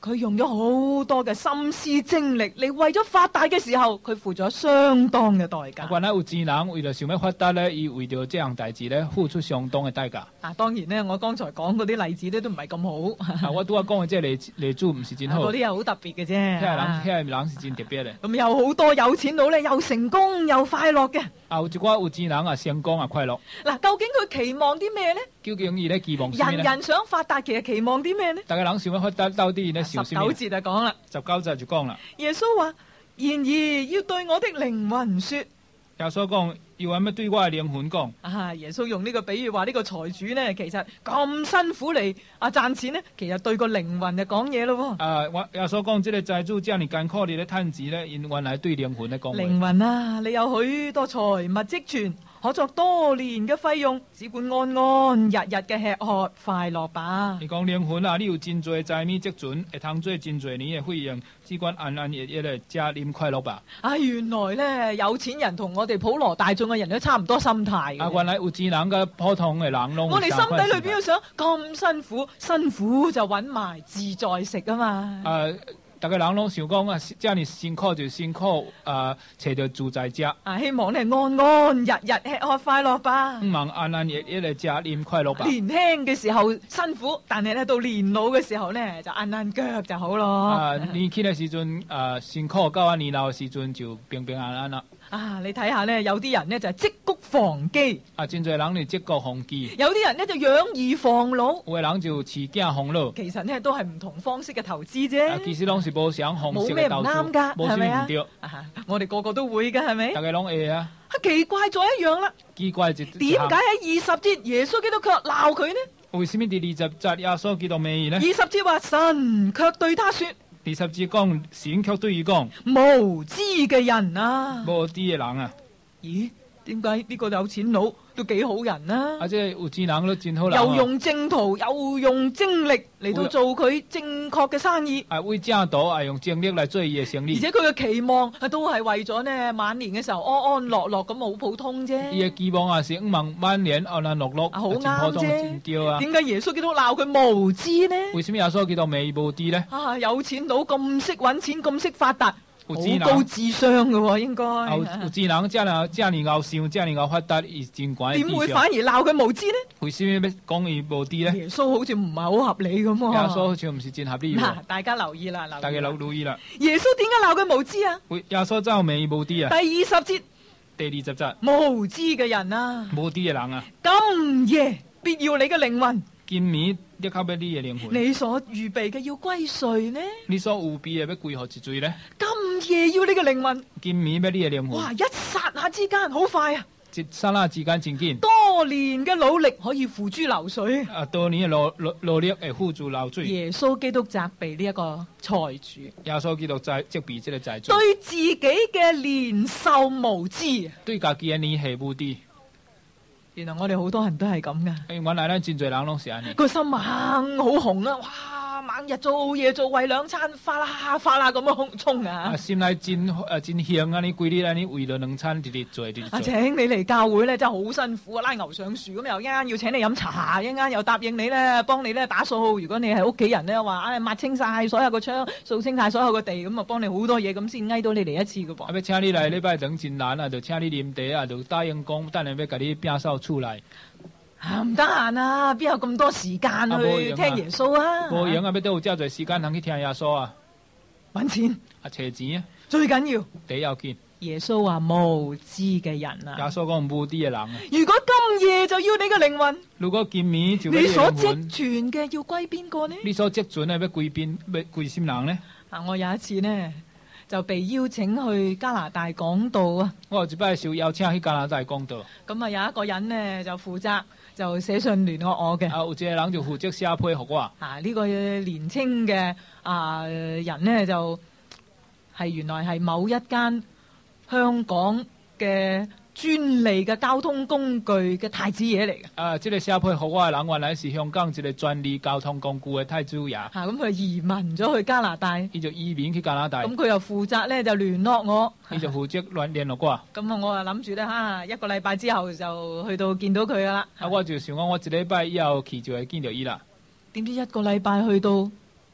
Speaker 1: 佢用咗好多嘅心思精力嚟為咗發達嘅時候，佢付咗相當嘅代價。
Speaker 2: 原來有錢人為了想要發達咧，伊為咗這樣代志咧，付出相當嘅代價。
Speaker 1: 當然咧，我剛才講嗰啲例子咧都唔係咁好。
Speaker 2: 我都話講嘅即係例子唔是真好。
Speaker 1: 嗰啲係好特別嘅啫。
Speaker 2: 嗰個人是真特別嘅。
Speaker 1: 咁有好多有錢佬咧，又成功又快樂嘅。
Speaker 2: 有一寡有錢人啊，成功啊，快樂。
Speaker 1: 嗱，究竟佢期望啲咩咧？
Speaker 2: 究竟伊咧期望咩咧？
Speaker 1: 人人想發達，其實期望啲咩咧？
Speaker 2: 大家人想要發達，到底咧想咩
Speaker 1: ？19節就講啦。
Speaker 2: 19節就講啦。
Speaker 1: 耶穌話：然而要對我的靈魂說。
Speaker 2: 耶穌講。要咁樣對我嘅靈魂講。
Speaker 1: 耶穌用呢個比喻話呢個財主呢，其實咁辛苦嚟賺錢呢，其實對個靈魂就講嘢咯。
Speaker 2: 耶穌講，這個財主這樣艱苦地咧賺錢咧，因原來對靈魂咧講。
Speaker 1: 靈魂啊，你有許多財物積存，可作多年嘅費用，只管安安日日嘅吃喝快樂吧。
Speaker 2: 你講靈魂啊，你有真多財米積存，會通做真多年嘅費用，只管安安日日嘅食啉快樂吧。
Speaker 1: 原來咧有錢人同我哋普羅大眾嘅人都差唔多心態。
Speaker 2: 原來有錢人嘅普通嘅人攏。
Speaker 1: 我哋心底裏邊都想咁辛苦就揾埋自在食啊嘛。
Speaker 2: 大家人攏想講啊，這樣辛苦就辛苦，找到自在食。
Speaker 1: 希望咧安安日日吃喝快樂吧。
Speaker 2: 希望安安日日嚟食啉快樂吧。
Speaker 1: 年輕嘅時候辛苦，但係咧到年老嘅時候咧就按按腳就好咯。
Speaker 2: 年輕嘅時陣辛苦，到年老嘅時陣就平平安安啦。
Speaker 1: 你睇下咧，有啲人咧就係積穀防饑。
Speaker 2: 真多人嚟積穀防饑。
Speaker 1: 有啲人咧就養兒防老。
Speaker 2: 有嘅人就飼囝防老。
Speaker 1: 其實咧都係唔同方式嘅投資啫。
Speaker 2: 其實攏是冇想方式嘅投資。
Speaker 1: 冇咩唔啱㗎，係咪啊？我哋個個都會㗎，係咪？
Speaker 2: 大家攏會啊。
Speaker 1: 奇怪咗一樣啦。
Speaker 2: 奇怪就點
Speaker 1: 解喺20節耶穌基督卻鬧佢呢？
Speaker 2: 為什麼第20節耶穌基督罵呢
Speaker 1: ？20節話神卻對他說。
Speaker 2: 第10節講神卻對佢講
Speaker 1: 無知嘅人啊！
Speaker 2: 無知嘅人啊！
Speaker 1: 咦？點解呢個有錢佬都幾好人啊？
Speaker 2: 即係有錢人都真好人。
Speaker 1: 又用正途，又用精力嚟到做佢正確嘅生意。
Speaker 2: 為正途，用精力嚟做伊嘅生意。
Speaker 1: 而且佢嘅期望都係為咗呢晚年嘅時候安安樂樂咁，好普通啫。
Speaker 2: 伊嘅期望啊，是希望晚年安安樂樂，
Speaker 1: 好啱啫。點解耶穌基督鬧佢無知呢？
Speaker 2: 為什麼耶穌基督罵無知呢？
Speaker 1: 有錢佬咁識搵錢，咁識發達。好高智商嘅喎，應該。
Speaker 2: 有智能，這樣牛想，這樣牛發達，而真怪。
Speaker 1: 點會反而鬧佢無知呢？
Speaker 2: 為什麼要講伊無知呢？
Speaker 1: 耶穌好似唔係好合理咁喎。
Speaker 2: 耶穌好似唔是真合理。
Speaker 1: 大家留意啦，
Speaker 2: 大家留意啦。
Speaker 1: 耶穌點解鬧佢無知啊？
Speaker 2: 耶穌真係罵無知啊。
Speaker 1: 第20節。
Speaker 2: 第20節。
Speaker 1: 無知嘅人啊！
Speaker 2: 無知嘅人啊！
Speaker 1: 今夜必要你嘅靈魂。
Speaker 2: 今暝你靠俾你嘅靈魂。
Speaker 1: 你所預備嘅要歸誰呢？
Speaker 2: 你所預備嘅要歸何之罪呢？
Speaker 1: 今夜要你嘅靈魂。
Speaker 2: 今暝俾你嘅靈魂。
Speaker 1: 哇！一剎那之間，好快啊！
Speaker 2: 一剎那之間真緊。
Speaker 1: 多年嘅努力可以付諸流水。
Speaker 2: 多年嘅努力係付諸流水。
Speaker 1: 耶穌基督責備呢一個財主。
Speaker 2: 耶穌基督責備呢個財主。
Speaker 1: 對自己嘅年壽無知。
Speaker 2: 對自己嘅年係無知。
Speaker 1: 原來我哋好多人都係咁噶。
Speaker 2: 原來咧，真多人攏是安尼。
Speaker 1: 個心猛好紅啊！哇，猛日做嘢做，為兩餐發啦咁樣衝啊！
Speaker 2: 心內真香啊！你規日你為咗兩餐日日做。
Speaker 1: 請你嚟教會咧，真係好辛苦啊！拉牛上樹咁，又一間要請你飲茶，一間又答應你咧，幫你咧打掃。如果你係屋企人咧，話抹清晒所有個窗，掃清晒所有個地，咁啊幫你好多嘢，咁先嗌到你嚟一次噶噃。
Speaker 2: 要請你嚟禮拜等真難啊！就請你啉茶啊，就答應講，等下要甲你摒掃出來。
Speaker 1: 唔得閒啊！邊有咁多時間去聽耶穌啊？
Speaker 2: 冇用啊！要都有這麼多時間通去聽耶穌啊！
Speaker 1: 搵錢
Speaker 2: 找錢啊！
Speaker 1: 最緊要
Speaker 2: 第一要緊。
Speaker 1: 耶穌話無知嘅人啊！
Speaker 2: 耶穌講無知嘅人啊！
Speaker 1: 如果今夜就要你嘅靈魂，
Speaker 2: 如果今暝就
Speaker 1: 你所積存嘅要歸邊個呢？
Speaker 2: 你所積存嘅要歸邊？要歸什麼人呢？
Speaker 1: 我有一次呢，就被邀請去加拿大講道啊！
Speaker 2: 我有一擺受邀請去加拿大講道。
Speaker 1: 咁啊，有一個人呢就負責就寫信聯絡我嘅。
Speaker 2: 有一個人就負責寫批給我。
Speaker 1: 呢個年青嘅人呢，就係原來係某一間香港嘅專利嘅交通工具嘅太子爺嚟嘅。
Speaker 2: 這個寫批給我嘅人原來是香港一個專利交通工具嘅太子爺。
Speaker 1: 咁佢移民咗去加拿大。
Speaker 2: 佢就移民去加拿大。
Speaker 1: 咁佢又負責咧就聯絡我。
Speaker 2: 佢就負責聯絡我。
Speaker 1: 咁我啊諗住咧一個禮拜之後就去到見到佢噶啦。
Speaker 2: 我就想講我一禮拜以後去就會見到佢啦。
Speaker 1: 點知一個禮拜去到，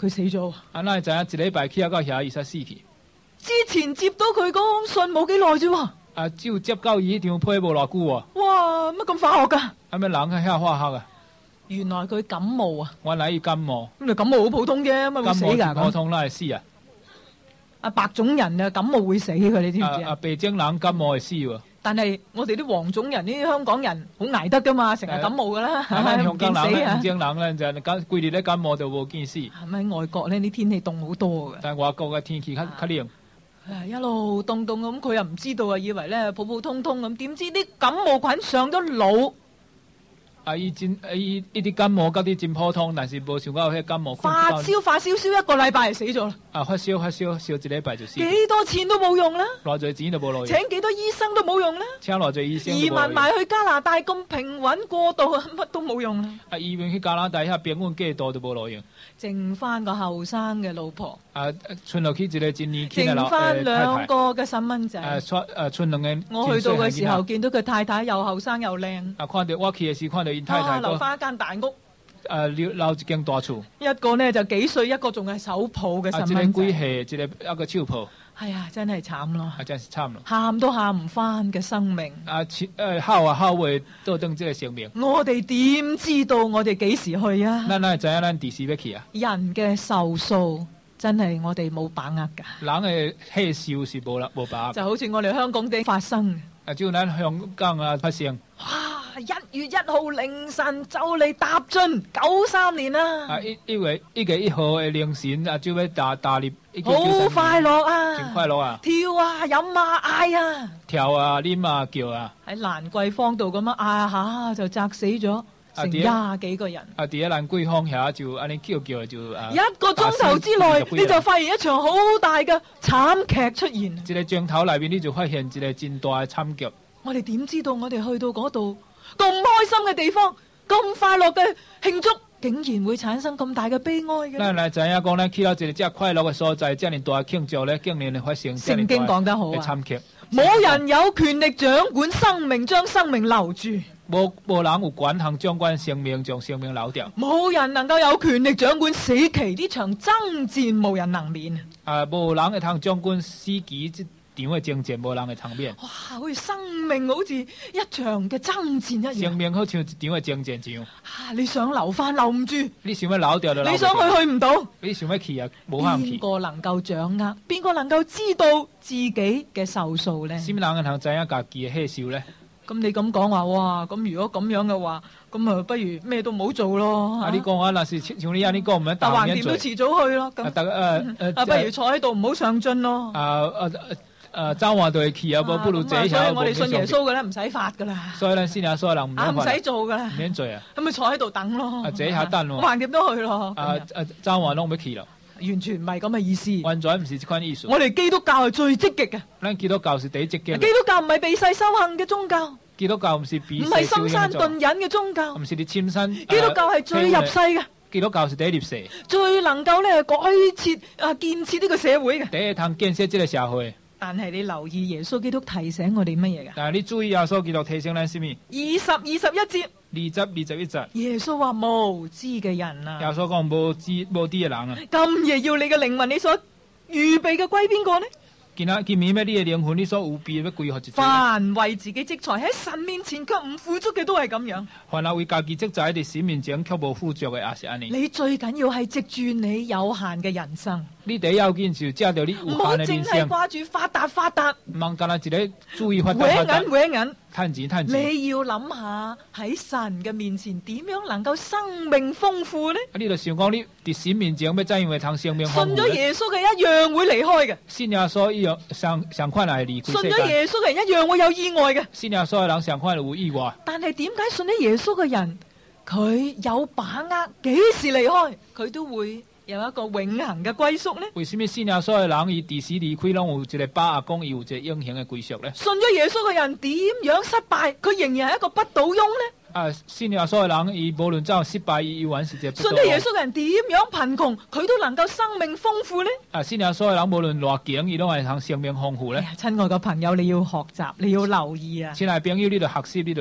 Speaker 1: 佢死咗。
Speaker 2: 啊，咱會知影一禮拜去到遐伊才死去。
Speaker 1: 之前接到佢嗰封信冇幾耐啫喎。
Speaker 2: 啊，只有接到伊迄張批無偌久喎。
Speaker 1: 哇，乜咁化學㗎？
Speaker 2: 啊，咩人遐化學啊？
Speaker 1: 原來佢感冒啊！
Speaker 2: 原來伊感冒。
Speaker 1: 咁你感冒好普通啫，乜會死㗎？
Speaker 2: 感冒普通啦，會死啊！
Speaker 1: 啊，白種人啊，感冒會死㗎，你知唔知啊？
Speaker 2: 白種人感冒會死喎。
Speaker 1: 但係我哋啲黃種人、啲香港人好捱得噶嘛，成日感冒噶啦，
Speaker 2: 香港人咧、
Speaker 1: 唔
Speaker 2: 白種人咧就規日咧感冒就無見死。
Speaker 1: 係咪外國呢啲天氣凍好多㗎？
Speaker 2: 但係外國嘅天氣較涼。
Speaker 1: 一路凍凍咁，佢又唔知道啊，以為咧普普通通咁，點知啲感冒菌上咗腦。
Speaker 2: 伊啲感冒嗰啲真普通，但是無想到迄感冒。
Speaker 1: 發燒一個禮拜就死咗啦。
Speaker 2: 啊，發燒燒一禮拜就死。
Speaker 1: 幾多錢都冇用啦。
Speaker 2: 偌濟錢都冇攞。
Speaker 1: 請幾多醫生都冇用啦。
Speaker 2: 請偌濟醫生。
Speaker 1: 移民埋去加拿大咁平穩過渡，乜都冇用啦。
Speaker 2: 啊，移民去加拿大遐平穩過渡都冇攞用。
Speaker 1: 剩翻個後生嘅老婆。
Speaker 2: 啊，剩落去一個真年輕嘅老
Speaker 1: 剩翻兩個嘅細蚊仔。
Speaker 2: 剩兩個。
Speaker 1: 我去到嘅時候，見到佢太太又後生又靚。
Speaker 2: 啊，看到我去嘅時看到因太太。
Speaker 1: 留翻一間大屋。
Speaker 2: 留一間大厝。
Speaker 1: 一個呢就幾歲，一個仲係手抱嘅細蚊仔。
Speaker 2: 一個幾歲，一個手抱。
Speaker 1: 係啊，真係慘咯。
Speaker 2: 真係慘咯。
Speaker 1: 喊都喊唔翻嘅生命。
Speaker 2: 孝袂倒轉這個生命。
Speaker 1: 我哋點知道我哋幾時去啊？
Speaker 2: 咱知影咱幾時要去啊？
Speaker 1: 人嘅壽數真係我哋冇把握㗎。
Speaker 2: 人嘅歲數是冇把握。
Speaker 1: 就好似我哋香港地發生嘅。
Speaker 2: 就咱香港發生。
Speaker 1: 哇！1月1號凌晨就嚟踏進93年啦！
Speaker 2: 啊，1月1號嘅凌晨啊，就要踏入。
Speaker 1: 好快樂啊！
Speaker 2: 真快樂啊！
Speaker 1: 跳啊，飲啊，嗌啊！
Speaker 2: 跳啊，啉啊，叫啊！
Speaker 1: 喺蘭桂坊度咁樣嗌下就砸死咗成20幾個人。
Speaker 2: 啊，喺蘭桂坊遐就安尼叫就
Speaker 1: 一個鐘頭之內你就發現一場好大嘅慘劇出現。
Speaker 2: 一個鐘頭裏面你就發現一個真大嘅慘劇。
Speaker 1: 我哋點知道我哋去到嗰度咁開心嘅地方，咁快樂嘅慶祝，竟然會產生咁大嘅悲哀嘅？
Speaker 2: 咱來知影講，咱去到一個這快樂嘅所在，這樣大嘅慶祝咧，竟然會發生
Speaker 1: 聖經講得好啊！
Speaker 2: 慘劇，
Speaker 1: 冇人有權力掌管生命，將生命留住。
Speaker 2: 冇人有權行掌管生命，將生命留掉。
Speaker 1: 冇人能夠有權力掌管死期，呢場爭戰無人能免。
Speaker 2: 啊，冇人會通掌管死期這場嘅爭戰，冇人會通免。
Speaker 1: 哇！好似生命好似一場嘅爭戰一樣。
Speaker 2: 生命好似一場嘅爭戰一樣。
Speaker 1: 你想留翻留唔住，
Speaker 2: 你想要留掉就留唔住。
Speaker 1: 你想去唔到，
Speaker 2: 你想要去啊，冇可能去。
Speaker 1: 邊個能夠掌握？邊個能夠知道自己嘅壽數咧？
Speaker 2: 什麼人能知影家己嘅歲數咧？
Speaker 1: 咁你咁講話，哇！咁如果咁樣嘅話，咁啊不如咩都唔好做咯。
Speaker 2: 啊，你講話那是像你咁你講唔得，
Speaker 1: 但橫掂都遲早去咯。咁不如坐喺度唔好上進咯。
Speaker 2: 走話就係去啊，不如這下。
Speaker 1: 我哋信耶穌嘅咧，唔使發噶啦。
Speaker 2: 所以咧，先有所有人唔
Speaker 1: 使做噶啦，
Speaker 2: 唔免做啊。
Speaker 1: 咁咪坐喺度等咯。
Speaker 2: 這下等咯。
Speaker 1: 橫掂都去咯。
Speaker 2: 走話攏要去咯。
Speaker 1: 完全唔係咁嘅意思。
Speaker 2: 完全唔是這款意思。
Speaker 1: 我哋基督教係最積極嘅。
Speaker 2: 咱基督教是第一積極。
Speaker 1: 基督教唔係避世修行嘅宗教。
Speaker 2: 基督教唔是避世
Speaker 1: 唔係深山遁隱嘅宗教。
Speaker 2: 唔是你深山。
Speaker 1: 基督教係最入世嘅。
Speaker 2: 基督教是第一入世。
Speaker 1: 最能夠咧改設建設呢個社會嘅。
Speaker 2: 第一趟建設這個社會。
Speaker 1: 但係你留意耶穌基督提醒我哋乜嘢㗎？
Speaker 2: 但係你注意耶穌基督提醒咱什麼
Speaker 1: ？20、21節。
Speaker 2: 20、21節。
Speaker 1: 耶穌話無知嘅人啊！
Speaker 2: 耶穌講無知嘅人啊！
Speaker 1: 今夜要你嘅靈魂，你所預備嘅歸邊個呢？
Speaker 2: 今暝咩？你嘅靈魂，你所預備要歸何一個？
Speaker 1: 凡為自己積財喺神面前卻唔富足嘅，都係咁樣。
Speaker 2: 凡係為家己積財喺神面前卻無富足嘅，也是安尼。
Speaker 1: 你最緊要係藉住你有限嘅人生。
Speaker 2: 你第一要緊就借到你有限嘅人生。唔好淨係
Speaker 1: 掛住發達。
Speaker 2: 唔好單單一個注意發達。
Speaker 1: 搲銀。
Speaker 2: 趁錢。
Speaker 1: 你要諗下喺神嘅面前點樣能夠生命豐富呢？
Speaker 2: 你就想講你喺神面前要怎樣通生命豐富？
Speaker 1: 信咗耶穌嘅一樣會離開嘅。
Speaker 2: 信耶穌一樣相款係離開世界。
Speaker 1: 信咗耶穌嘅人一樣會有意外嘅。
Speaker 2: 信耶穌嘅人相款有意外。
Speaker 1: 但係點解信咗耶穌嘅人佢有把握幾時離開，佢都會有一個永恆嘅歸宿呢？
Speaker 2: 為什麼信耶穌嘅人伊第時離開，攏有一個把握講伊有一個永恆嘅歸宿呢？
Speaker 1: 信咗耶穌嘅人點樣失敗，佢仍然係一個不倒翁呢？
Speaker 2: 信耶穌嘅人，伊無論怎樣失敗，伊還是一個不倒翁。
Speaker 1: 信咗耶穌嘅人點樣貧窮，佢都能夠生命豐富呢？
Speaker 2: 信耶穌嘅人，無論偌窮，伊都係通生命豐富呢？
Speaker 1: 親愛嘅朋友，你要學習，你要留意啊！
Speaker 2: 親愛朋友，你就學習，你就留意。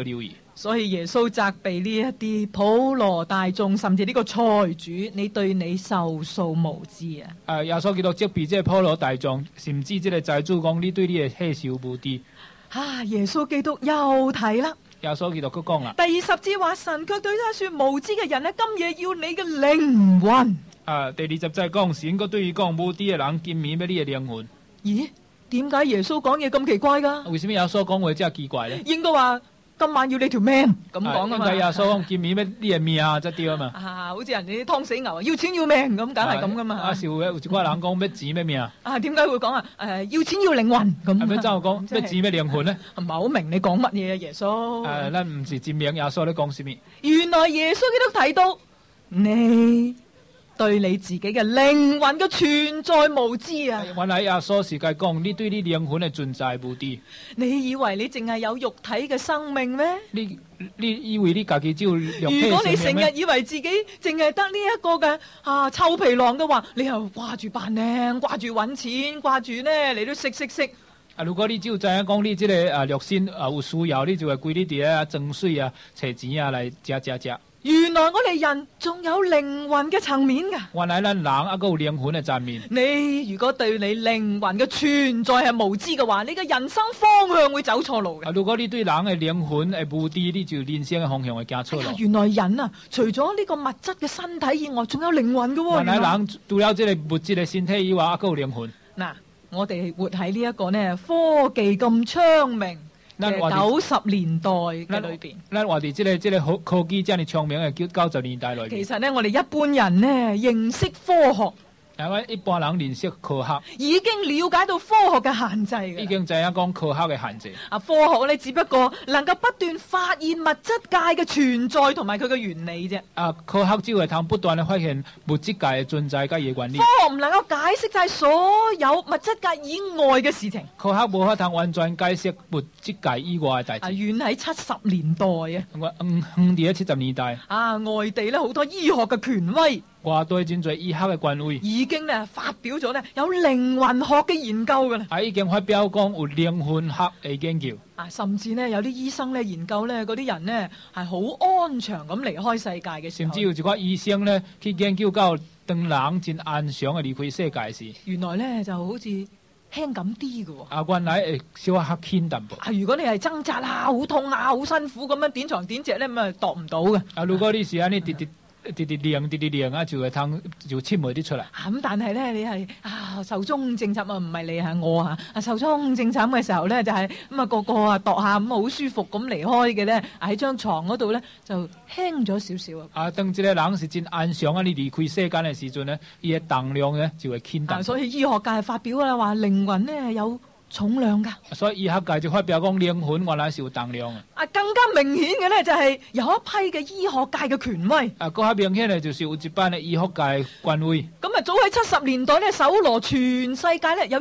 Speaker 1: 所以耶穌責備呢一啲普羅大眾，甚至呢個財主，你對你壽數無知啊！
Speaker 2: 耶穌基督責備即係普羅大眾，甚至即係財主講你對你嘅喜笑無知。
Speaker 1: 耶穌基督又提啦。
Speaker 2: 耶穌基督佢講啦，
Speaker 1: 第20節話神卻對他說：無知嘅人咧，今夜要你嘅靈魂。
Speaker 2: 第20節講神佢對佢講無知嘅人，今夜要你嘅靈魂。
Speaker 1: 咦？點解耶穌講嘢咁奇怪噶？
Speaker 2: 為什麼耶穌講話真係奇怪咧？
Speaker 1: 應該話今晚要你條命咁講噶嘛？
Speaker 2: 應該耶穌講今夜要你嘅命啊，即係嘛？
Speaker 1: 好似人哋劏死牛啊，要錢要命咁，梗係咁噶嘛？
Speaker 2: 有一個人講咩錢咩命啊？
Speaker 1: 點解會講要錢要靈魂咁？
Speaker 2: 係咪真係講咩錢咩靈魂咧？
Speaker 1: 唔係好明你講乜嘢啊？耶穌
Speaker 2: 咱唔是真明耶穌你講什麼？
Speaker 1: 原來耶穌基督提到你對你自己嘅靈魂嘅存在無知啊！
Speaker 2: 原來耶穌是講講你對你靈魂嘅存在無知。
Speaker 1: 你以為你淨係有肉體嘅生命咩？
Speaker 2: 你以為你自己只有肉體嘅生命咩？
Speaker 1: 如果你成日以為自己淨係得呢一個嘅臭皮囊嘅話，你又掛住扮靚，掛住揾錢，掛住呢你都食。
Speaker 2: 如果你只有知影講你即個肉身有需要，你就會歸你哋啊爭水啊、找錢啊嚟食。
Speaker 1: 原來我哋人仲有靈魂嘅層面㗎。
Speaker 2: 原來咱人還有靈魂嘅層面。
Speaker 1: 你如果對你靈魂嘅存在係無知嘅話，你嘅人生方向會走錯路嘅。
Speaker 2: 如果你對人嘅靈魂係無知，你就人生嘅方向會行錯路。
Speaker 1: 原來人啊，除咗呢個物質嘅身體以外，仲有靈魂嘅喎。
Speaker 2: 原來人除咗即個物質嘅身體以外，還有靈魂。
Speaker 1: 嗱，我哋活喺呢一個呢科技咁昌明嘅90年代嘅裏邊，
Speaker 2: 咱話哋即個科技真係昌明嘅90年代裏邊。
Speaker 1: 其實呢，我哋一般人呢認識科學，
Speaker 2: 一般人認識科學，
Speaker 1: 已經了解到科學嘅限制嘅。
Speaker 2: 已經就係講科學嘅限制。
Speaker 1: 科學咧只不過能夠不斷發現物質界嘅存在同埋佢嘅原理啫。
Speaker 2: 科學只會通不斷地發現物質界嘅存在加嘢原理。
Speaker 1: 科學唔能夠解釋晒所有物質界以外嘅事情。
Speaker 2: 科學無法通完全解釋物質界以外嘅大事。
Speaker 1: 遠喺70年代啊，
Speaker 2: 喺70年代。
Speaker 1: 外地咧好多醫學嘅權威。
Speaker 2: 話對真在醫學嘅權威
Speaker 1: 已經咧發表咗咧有靈魂學嘅研究㗎啦，
Speaker 2: 已經發表講有靈魂學嘅研究。
Speaker 1: 甚至呢，有啲醫生咧研究咧嗰啲人呢係好安詳咁離開世界嘅時候，
Speaker 2: 甚至有一個醫生咧去研究到當人真安詳嘅離開世界時，
Speaker 1: 原來咧就好似輕咁啲嘅喎。
Speaker 2: 原來係小下輕淡噃。
Speaker 1: 如果你係掙扎好痛好辛苦咁樣點床點隻咧，咁啊度唔到嘅。
Speaker 2: 如果你是安尼跌練啊，就會通就切唔啲出嚟。
Speaker 1: 咁但係咧，你係壽終正寢唔係你係我壽終正寢嘅時候咧，就係咁個個度下咁好舒服咁離開嘅咧，喺張床嗰度咧就輕咗少少。
Speaker 2: 當這個人是真安詳啊，你離開世間嘅時陣咧，伊嘅重量咧就會輕淡。
Speaker 1: 所以醫學界發表啦話靈魂咧有重量噶，
Speaker 2: 所以醫學界就發表講靈魂原來是有重量
Speaker 1: 更加明顯嘅咧就係有一批嘅醫學界嘅權威。
Speaker 2: 更加明顯咧就是有一班嘅醫學界權威。
Speaker 1: 咁早喺70年代咧，搜羅全世界咧有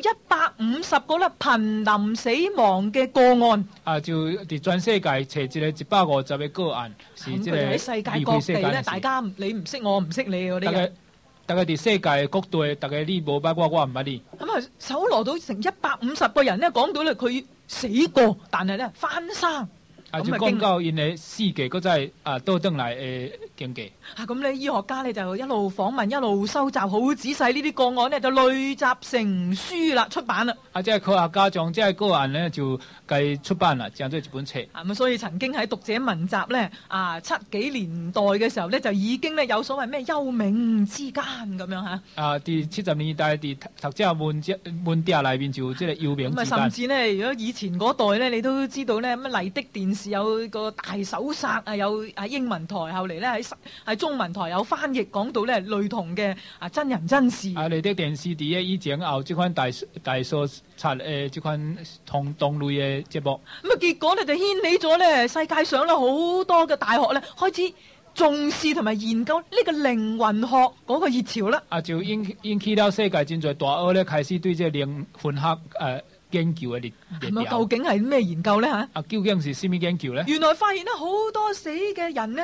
Speaker 1: 150個咧瀕臨死亡嘅個案。
Speaker 2: 就喺全世界找一個150個個案，是即係
Speaker 1: 喺世界各地咧，大家你唔識我唔識你嗰啲人。
Speaker 2: 大概喺世界各地，大概你冇捌我唔捌你。
Speaker 1: 咁搜羅到成150個人咧，講到咧佢死過，但係咧翻生。
Speaker 2: 就講到因嘅死嘅嗰陣倒轉來嘅經過。
Speaker 1: 咁咧醫學家咧就一路訪問，一路收集好仔細呢啲個案咧，就累集成書啦，出版啦。
Speaker 2: 即係科學家將即係個案咧就計出版啦，整咗一本冊。
Speaker 1: 咁所以曾經喺讀者文集咧70幾年代嘅時候咧，就已經咧有所謂咩幽冥之間咁樣嚇。
Speaker 2: 第70年代啲讀者文帖裏邊就即係幽冥之間。
Speaker 1: 甚至咧，如果以前嗰代咧，你都知道咧，乜麗的電視有個大搜殺有英文台，後嚟咧喺中文台有翻譯講到咧類同嘅真人真事。
Speaker 2: 麗的電視啲以前有這款大搜殺這款同類嘅節目。
Speaker 1: 咁結果咧就掀起咗咧世界上咧好多嘅大學咧開始重視同埋研究呢個靈魂學嗰個熱潮啦。
Speaker 2: 就引起到世界真在大學咧開始對這靈魂學研究嘅
Speaker 1: 究竟係咩研究咧嚇？
Speaker 2: 究竟是什麼研究咧？
Speaker 1: 原來發現咧好多死嘅人呢，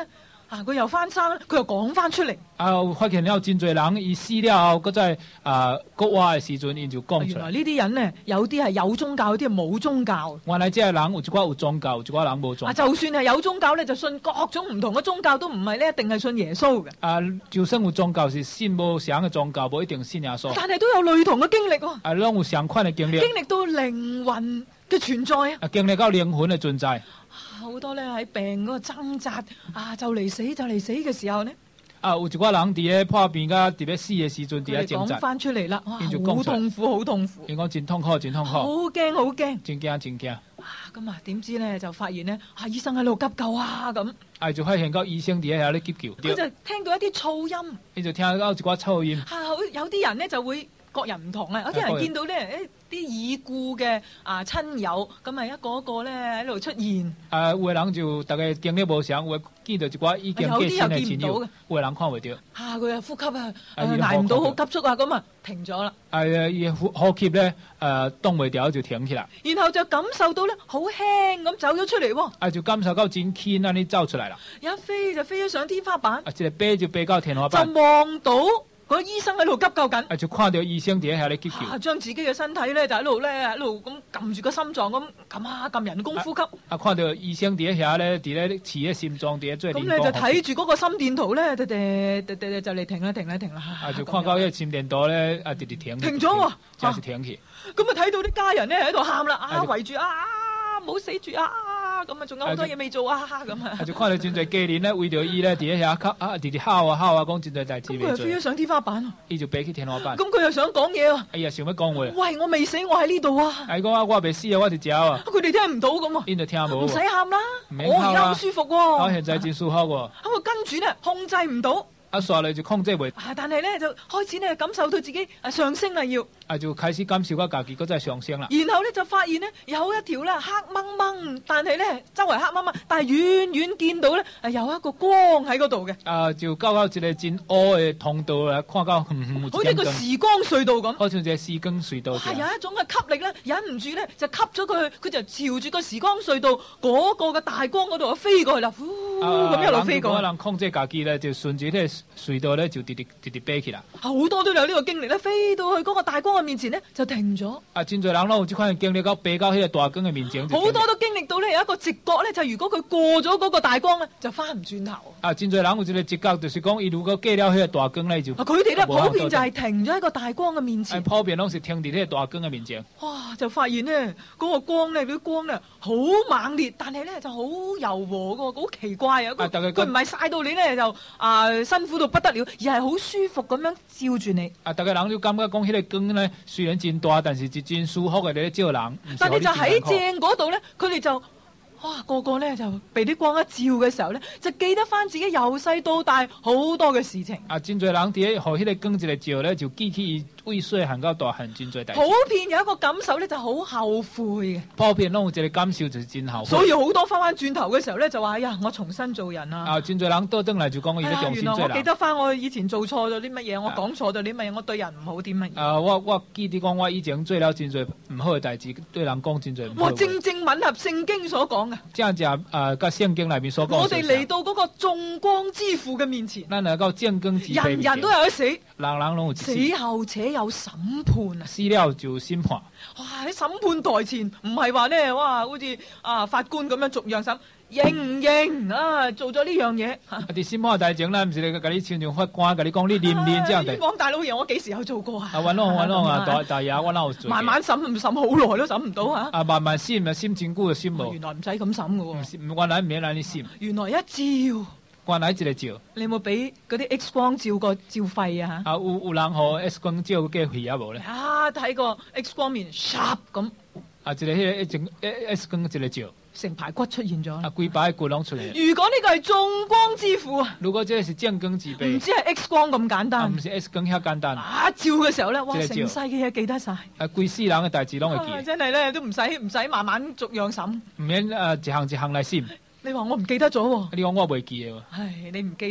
Speaker 1: 佢又翻生，佢又講翻出嚟。
Speaker 2: 發現了真濟人伊死了後，再國話嘅時陣，因就講出來。
Speaker 1: 原來呢啲人呢，有啲係有宗教，有啲係冇宗教。
Speaker 2: 原來即係人有一寡有宗教，有一寡人冇宗教。
Speaker 1: 就算係有宗教咧，就信各種唔同嘅宗教，都唔係咧一定係信耶穌嘅。
Speaker 2: 就算有宗教是信無相嘅宗教，無一定信耶穌。
Speaker 1: 但係都有類同嘅經歷喎。
Speaker 2: 攏有相款嘅經歷。
Speaker 1: 經歷到靈魂嘅存在啊！
Speaker 2: 經歷到靈魂嘅存在。
Speaker 1: 好多咧喺病嗰個掙扎就嚟死嘅時候呢，
Speaker 2: 有一寡人喺咧破病甲喺咧死嘅時陣，喺掙扎。
Speaker 1: 講翻出嚟啦，好痛苦。
Speaker 2: 因講真痛苦，真痛苦。
Speaker 1: 好驚。
Speaker 2: 真驚。
Speaker 1: 咁點知咧就發現呢，醫生喺度急救咁。
Speaker 2: 就發現到醫生喺咧急救。
Speaker 1: 佢就聽到一啲噪音。
Speaker 2: 你就聽到一寡噪音。
Speaker 1: 有啲人呢就會各人唔同啊，有啲人見到咧啲已故嘅親友，咁一個個咧喺度出現。有
Speaker 2: 嘅人就大概經歷無相，會見到一寡已經過身嘅親友，有嘅人看唔到。
Speaker 1: 佢又呼吸捱唔到，好急促咁停咗啦。
Speaker 2: 呼吸咧動唔掉就停起來。
Speaker 1: 然後就感受到咧好輕咁走咗出嚟喎。
Speaker 2: 就感受到真輕咁樣走出來啦。
Speaker 1: 一飛就飛咗上天花板。
Speaker 2: 即係飛就飛到天花板。
Speaker 1: 就望到個醫生喺度急救緊，
Speaker 2: 就看到醫生喺度咧急救，
Speaker 1: 將自己嘅身體咧就喺度咁撳住個心臟咁撳人工呼吸。
Speaker 2: 看到醫生喺下咧，喺咧持嘅心臟喺做人工呼吸。
Speaker 1: 咁你就睇住嗰個心電圖咧，就嚟停啦。
Speaker 2: 就看到呢個心電圖咧，停
Speaker 1: 咗喎，
Speaker 2: 就係停起。
Speaker 1: 咁睇到啲家人咧喺度喊啦，圍住唔好死住咁仲有好多嘢未做咁
Speaker 2: 就看到真濟家人咧為咗伊咧喺下喊講真濟代志未做。
Speaker 1: 咁佢又飛咗上天花板，
Speaker 2: 伊就飛去天花板。
Speaker 1: 咁佢又想講嘢啊！
Speaker 2: 哎呀，想乜講話？
Speaker 1: 喂，我未死，我喺呢度啊！
Speaker 2: 講我未死啊，我就走啊！
Speaker 1: 佢哋聽唔到咁
Speaker 2: 因就聽冇。
Speaker 1: 唔使喊啦，我而家好舒服喎。
Speaker 2: 我現在真舒服喎。
Speaker 1: 我跟住咧控制唔到。
Speaker 2: 刷嚟就控制唔到。
Speaker 1: 但係咧就開始咧感受到自己上升啦，要。
Speaker 2: 就開始感受到自己嗰陣上升啦。
Speaker 1: 然後咧就發現咧有一條咧黑掹掹，但係咧周圍黑掹掹，但係遠遠見到咧有一個光喺嗰度嘅。
Speaker 2: 就到一個真烏嘅通道啦，看到
Speaker 1: 好似個時光隧道咁。
Speaker 2: 好似隻時光隧道。
Speaker 1: 有一種嘅吸力咧，忍唔住咧就吸咗佢就朝住個時光隧道嗰個嘅大光嗰度飛過去啦，咁一路飛過。
Speaker 2: 可能控制自己咧，就順住呢隧道咧就直飛起啦。
Speaker 1: 好多都有呢個經歷咧，飛到去嗰個大光嘅面前咧就停咗。
Speaker 2: 真多人咯，即款經歷到飛到呢個大光嘅面前。
Speaker 1: 好多都經歷到咧有一個直覺咧，就如果佢過咗嗰個大光咧，就翻唔轉頭。
Speaker 2: 真多人有一個直覺，就是講，如果過了呢個大光咧就。
Speaker 1: 佢哋咧普遍就係停咗喺個大光嘅面前。
Speaker 2: 普遍都是停喺呢個大光嘅面前。
Speaker 1: 哇！就發現咧嗰個光咧，啲光咧好猛烈，但係咧就好柔和嘅，好奇怪啊！佢唔係曬到你咧就辛苦到不得了，而係好舒服咁樣照住你。
Speaker 2: 大家人就感覺講呢個光咧雖然真大，但是真舒服嘅咧照人。
Speaker 1: 但係就喺正嗰度咧，佢哋就個個咧就被啲光一照嘅時候咧，就記得翻自己由細到大好多嘅事情。
Speaker 2: 真多人喺何呢個光一個照咧，就記起為細漢到大漢真多大。
Speaker 1: 普遍有一個感受咧，就好後悔嘅。
Speaker 2: 普遍攏有一個感受就是真後悔。
Speaker 1: 所以好多翻轉頭嘅時候咧，就話：哎呀，我重新做人啊！
Speaker 2: 真多人倒轉來就講：我而家重新做人。
Speaker 1: 原來我記得翻我以前做錯咗啲乜嘢，我講錯咗啲乜嘢，我對人唔好啲乜嘢。
Speaker 2: 我記得講我以前做了真多唔好嘅代志，對人講真多唔好。
Speaker 1: 正正吻合聖經所講嘅。
Speaker 2: 這樣就個聖經裏面所講。
Speaker 1: 我哋嚟到嗰個眾光之父嘅面前。
Speaker 2: 咱嚟到正光之父。
Speaker 1: 人人都有得死。
Speaker 2: 人人都有死。
Speaker 1: 死後且有審判。
Speaker 2: 死了就審判。
Speaker 1: 哇！喺審判台前唔係話咧，哇！好似法官咁樣逐樣審，認唔認做咗呢樣嘢？
Speaker 2: 啲審判台前咧，唔是你嗰啲像法官嗰啲講你認唔認這樣嘅？
Speaker 1: 講大佬爺，我幾時有做過啊？
Speaker 2: 揾咯，大爺我有做。
Speaker 1: 慢慢審好耐都審唔到啊！
Speaker 2: 慢慢審咪審真久就審冇。
Speaker 1: 原來唔使咁審嘅喎。
Speaker 2: 原來唔免你審。
Speaker 1: 原來一照。
Speaker 2: 原來一個照。
Speaker 1: 你有冇俾嗰啲 X 光照過照肺啊？
Speaker 2: 有人學 X 光照嘅肺啊冇咧？
Speaker 1: 睇個 X 光面 sharp 咁。
Speaker 2: 一個 X 光一個照。
Speaker 1: 成排骨出現咗。
Speaker 2: 幾排骨攏出嚟。
Speaker 1: 如果呢個係眾光之父啊？
Speaker 2: 如果這是正光之輩。
Speaker 1: 唔知係 X 光咁簡單。
Speaker 2: 唔是 X 光咁簡單。
Speaker 1: 照嘅時候咧，哇！成世嘅嘢記得晒。
Speaker 2: 幾世人嘅代志攏會記。
Speaker 1: 真係咧，都唔使慢慢逐樣審。
Speaker 2: 唔免一項一項來審。
Speaker 1: 你話我唔記得咗喎。
Speaker 2: 你講我未記嘅喎。
Speaker 1: 唉，你唔記得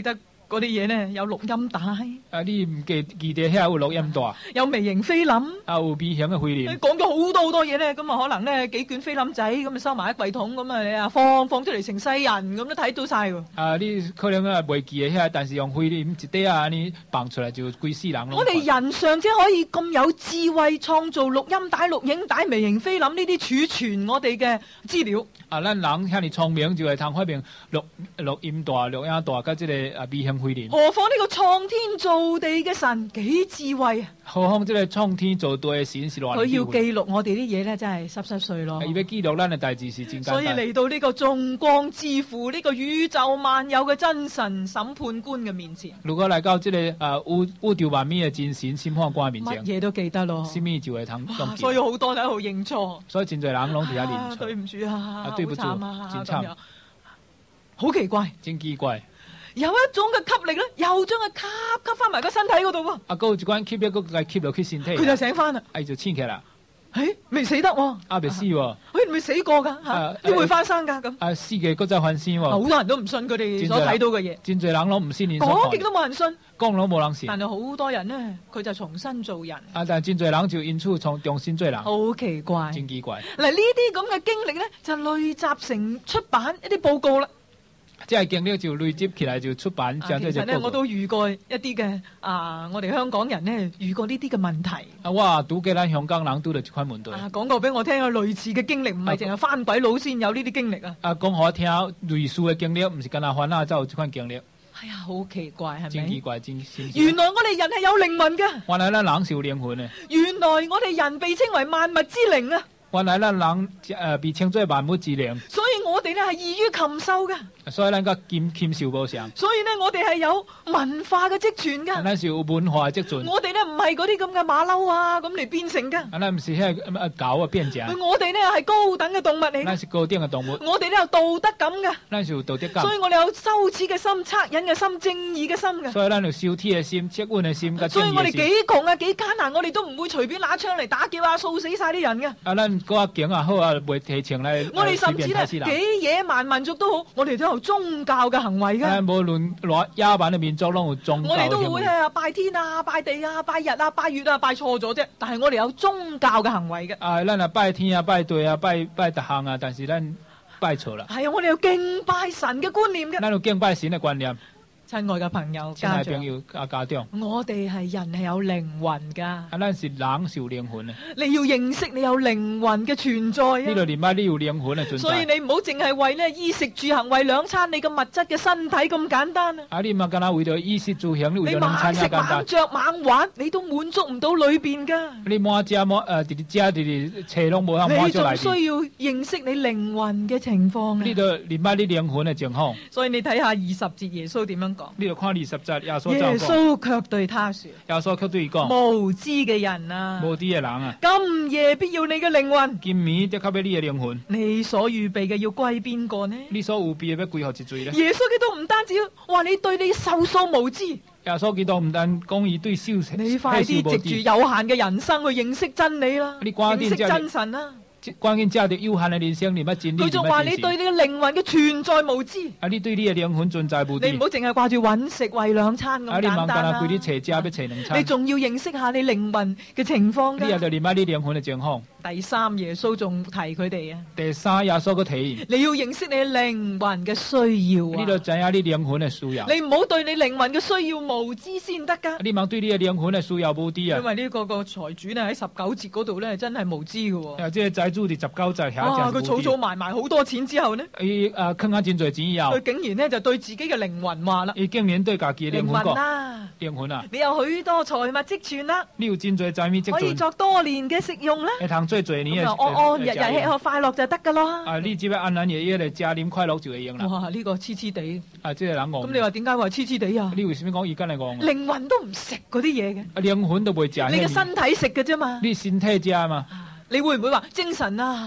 Speaker 1: 嗰啲嘢咧有錄音帶，
Speaker 2: 你唔記得遐有錄音帶，
Speaker 1: 有微型菲林，
Speaker 2: 有微型嘅菲林。
Speaker 1: 講咗好多嘢咧，咁啊可能咧幾卷菲林仔咁啊收埋喺櫃桶，咁啊你啊放出嚟成世人咁都睇到晒喎。
Speaker 2: 你可能啊未記嘅遐，但是用菲林一底啊，你放出來就規世人。
Speaker 1: 我哋人尚且可以咁有智慧，創造錄音帶、錄影帶、微型菲林呢啲儲存我哋嘅資料。
Speaker 2: 咱人遐尼聰明，就會通發明錄音帶、錄影帶，甲即個微型菲林。
Speaker 1: 何況呢個創天造地嘅神幾智慧啊！
Speaker 2: 何況即個創天造地嘅神是偌？
Speaker 1: 佢要記錄我哋啲嘢咧，真係濕碎咯。
Speaker 2: 伊要記錄咱嘅代志是真簡單。
Speaker 1: 所以嚟到呢個眾光之父、呢個宇宙萬有嘅真神審判官嘅面前，
Speaker 2: 如果嚟到即個宇宙萬面嘅真神審判官面前，
Speaker 1: 乜嘢都記得咯。
Speaker 2: 什麼就會通記。
Speaker 1: 所以好多都喺度認錯。
Speaker 2: 所以真濟人攏喺遐認錯。
Speaker 1: 對唔住啊，
Speaker 2: 對不住，
Speaker 1: 好慘啊，
Speaker 2: 真慘。
Speaker 1: 好奇怪，
Speaker 2: 真奇怪。
Speaker 1: 有一種嘅吸力咧，又將佢吸翻埋個身體嗰度喎。
Speaker 2: 嗰有一關吸咧，嗰個吸落去身體。
Speaker 1: 佢就醒翻啦。
Speaker 2: 就醒起啦。
Speaker 1: 未死得喎。
Speaker 2: 未死喎。
Speaker 1: 未死過㗎嚇，點會翻生㗎咁？
Speaker 2: 死嘅嗰陣翻生喎。
Speaker 1: 好多人都唔信佢哋所睇到嘅嘢。
Speaker 2: 真濟人攏唔信你。
Speaker 1: 講極都冇人信。
Speaker 2: 講都冇人信。
Speaker 1: 但係好多人呢，佢就重新做人。
Speaker 2: 但係真濟人就因此重新做人。
Speaker 1: 好奇怪。
Speaker 2: 真奇怪。
Speaker 1: 嗱，呢啲咁嘅經歷咧，就累集成出版一啲報告啦。
Speaker 2: 即係經歷就累積起來就出版，
Speaker 1: 其實咧我都遇過一啲嘅我哋香港人呢，遇過呢啲嘅問題。
Speaker 2: 我拄過咱香港人拄到一款問題。
Speaker 1: 講過俾我聽有類似嘅經歷，唔係淨係番鬼佬先有呢啲經歷啊。
Speaker 2: 講我聽類似嘅經歷，唔是跟阿番啊，才有呢款經歷。
Speaker 1: 係啊，好奇怪係咪？
Speaker 2: 真奇怪，真
Speaker 1: 原來我哋人係有靈魂嘅。
Speaker 2: 原來咱人是有靈魂嘅。
Speaker 1: 原來我哋人被稱為萬物之靈啊。
Speaker 2: 原來咱人被稱作萬物之靈。
Speaker 1: 所以我哋咧係異於禽獸嘅。
Speaker 2: 所以咱個禽獸無相。
Speaker 1: 所以咧我哋係有文化嘅積存㗎。
Speaker 2: 咱是有文化嘅積存。
Speaker 1: 我哋咧唔係嗰啲咁嘅馬騮啊咁嚟變成㗎。
Speaker 2: 咱唔是迄個狗啊變成。
Speaker 1: 我哋咧係高等嘅動物嚟。
Speaker 2: 咱是高等嘅動物。
Speaker 1: 我哋都有道德感㗎。
Speaker 2: 咱是有道德感。
Speaker 1: 所以我哋有羞恥嘅心、惻隱嘅心、正義嘅心㗎。
Speaker 2: 所以咱有羞恥嘅心、惻隱嘅心、正義嘅心。
Speaker 1: 所以我哋幾窮啊、幾艱難，我哋都唔會隨便拿槍嚟打劫啊、掃死晒啲人㗎。
Speaker 2: 咱嗰個勁啊好啊，袂提槍嚟。
Speaker 1: 我哋甚至咧幾野蠻民族都好，我哋都有宗教嘅行為㗎。
Speaker 2: 無論野蠻嘅民族攏有宗教。
Speaker 1: 我哋都會拜天啊、拜地啊、拜日啊、拜月啊，拜錯咗啫。但係我哋有宗教嘅行為嘅。
Speaker 2: 咱拜天啊、拜地啊、拜特項啊，但是咱拜錯啦。
Speaker 1: 係啊，我哋有敬拜神嘅觀念嘅。
Speaker 2: 咱有敬拜神嘅觀念。
Speaker 1: 親愛嘅朋友、
Speaker 2: 家長，家長，
Speaker 1: 我哋係人係有靈魂㗎。
Speaker 2: 咱是人是有靈魂嘅。
Speaker 1: 你要認識你有靈魂嘅存在啊！
Speaker 2: 呢度連你有靈魂嘅存在。
Speaker 1: 所以你唔好淨係為咧衣食住行為兩餐你嘅物質嘅身體咁簡單啊！
Speaker 2: 你唔係為咗衣食住行，你為咗兩餐咁簡單。
Speaker 1: 猛食猛着猛玩，你都滿足唔到裏邊㗎。
Speaker 2: 你滿食車攏冇得滿足嚟。
Speaker 1: 你仲需要認識你靈魂嘅情況啊！
Speaker 2: 呢度連你靈魂嘅情況。
Speaker 1: 所以你睇下20節耶穌點樣講？
Speaker 2: 呢度看20節耶穌
Speaker 1: 耶穌卻對他說：
Speaker 2: 耶穌卻對佢講，
Speaker 1: 無知嘅人啊，
Speaker 2: 無知嘅人啊，
Speaker 1: 今夜必要你嘅靈魂。
Speaker 2: 今暝得給你嘅靈魂。
Speaker 1: 你所預備嘅要歸邊個呢？
Speaker 2: 你所預備嘅要歸何一罪呢？
Speaker 1: 耶穌基督唔單止話你對你壽數無知，
Speaker 2: 耶穌基督唔但講伊對壽數，
Speaker 1: 你快啲藉住有限嘅人生去認識真理啦，認識真神啦。
Speaker 2: 關鍵只係有限嘅人生，你乜真理？
Speaker 1: 佢仲話你對你嘅靈魂嘅存在無知。
Speaker 2: 你對你嘅靈魂存在無知。
Speaker 1: 你唔好淨係掛住揾食為兩餐咁簡單啦。你仲要認識下你靈魂嘅情況㗎。
Speaker 2: 你又就連埋你靈魂嘅情況。
Speaker 1: 第三，耶穌仲提佢哋啊。
Speaker 2: 第三，耶穌個提。
Speaker 1: 你要認識你靈魂嘅需要啊。
Speaker 2: 呢度就係你靈魂嘅需要。
Speaker 1: 你唔好對你靈魂嘅需要無知先得㗎。
Speaker 2: 你唔對你嘅靈魂嘅需要無知啊。
Speaker 1: 因為呢個財主咧喺19節嗰度咧真係無知㗎喎。
Speaker 2: 即係債主哋19節下一
Speaker 1: 佢儲埋好多錢之後呢，
Speaker 2: 坑下錢財錢以後，
Speaker 1: 佢竟然呢就對自己嘅靈魂話啦：
Speaker 2: 竟然對自己嘅靈魂
Speaker 1: 啊，
Speaker 2: 靈魂啊，
Speaker 1: 你有許多財物積存啦，
Speaker 2: 你有真多財物積存，
Speaker 1: 可以作多年嘅食用啦，
Speaker 2: 你通最多年
Speaker 1: 嘅，日日吃喝快樂就得噶咯。
Speaker 2: 你只要安安夜夜嚟家念快樂就會用啦。
Speaker 1: 哇，呢個黐黐地，
Speaker 2: 即係人講。
Speaker 1: 咁你話點解話黐黐地啊？
Speaker 2: 你為什麼講而家嚟講？
Speaker 1: 靈魂都唔食嗰啲嘢嘅，
Speaker 2: 靈魂都唔會食。
Speaker 1: 你嘅身體食嘅啫嘛，
Speaker 2: 你身體食嘛？
Speaker 1: 你會唔會話精神啊？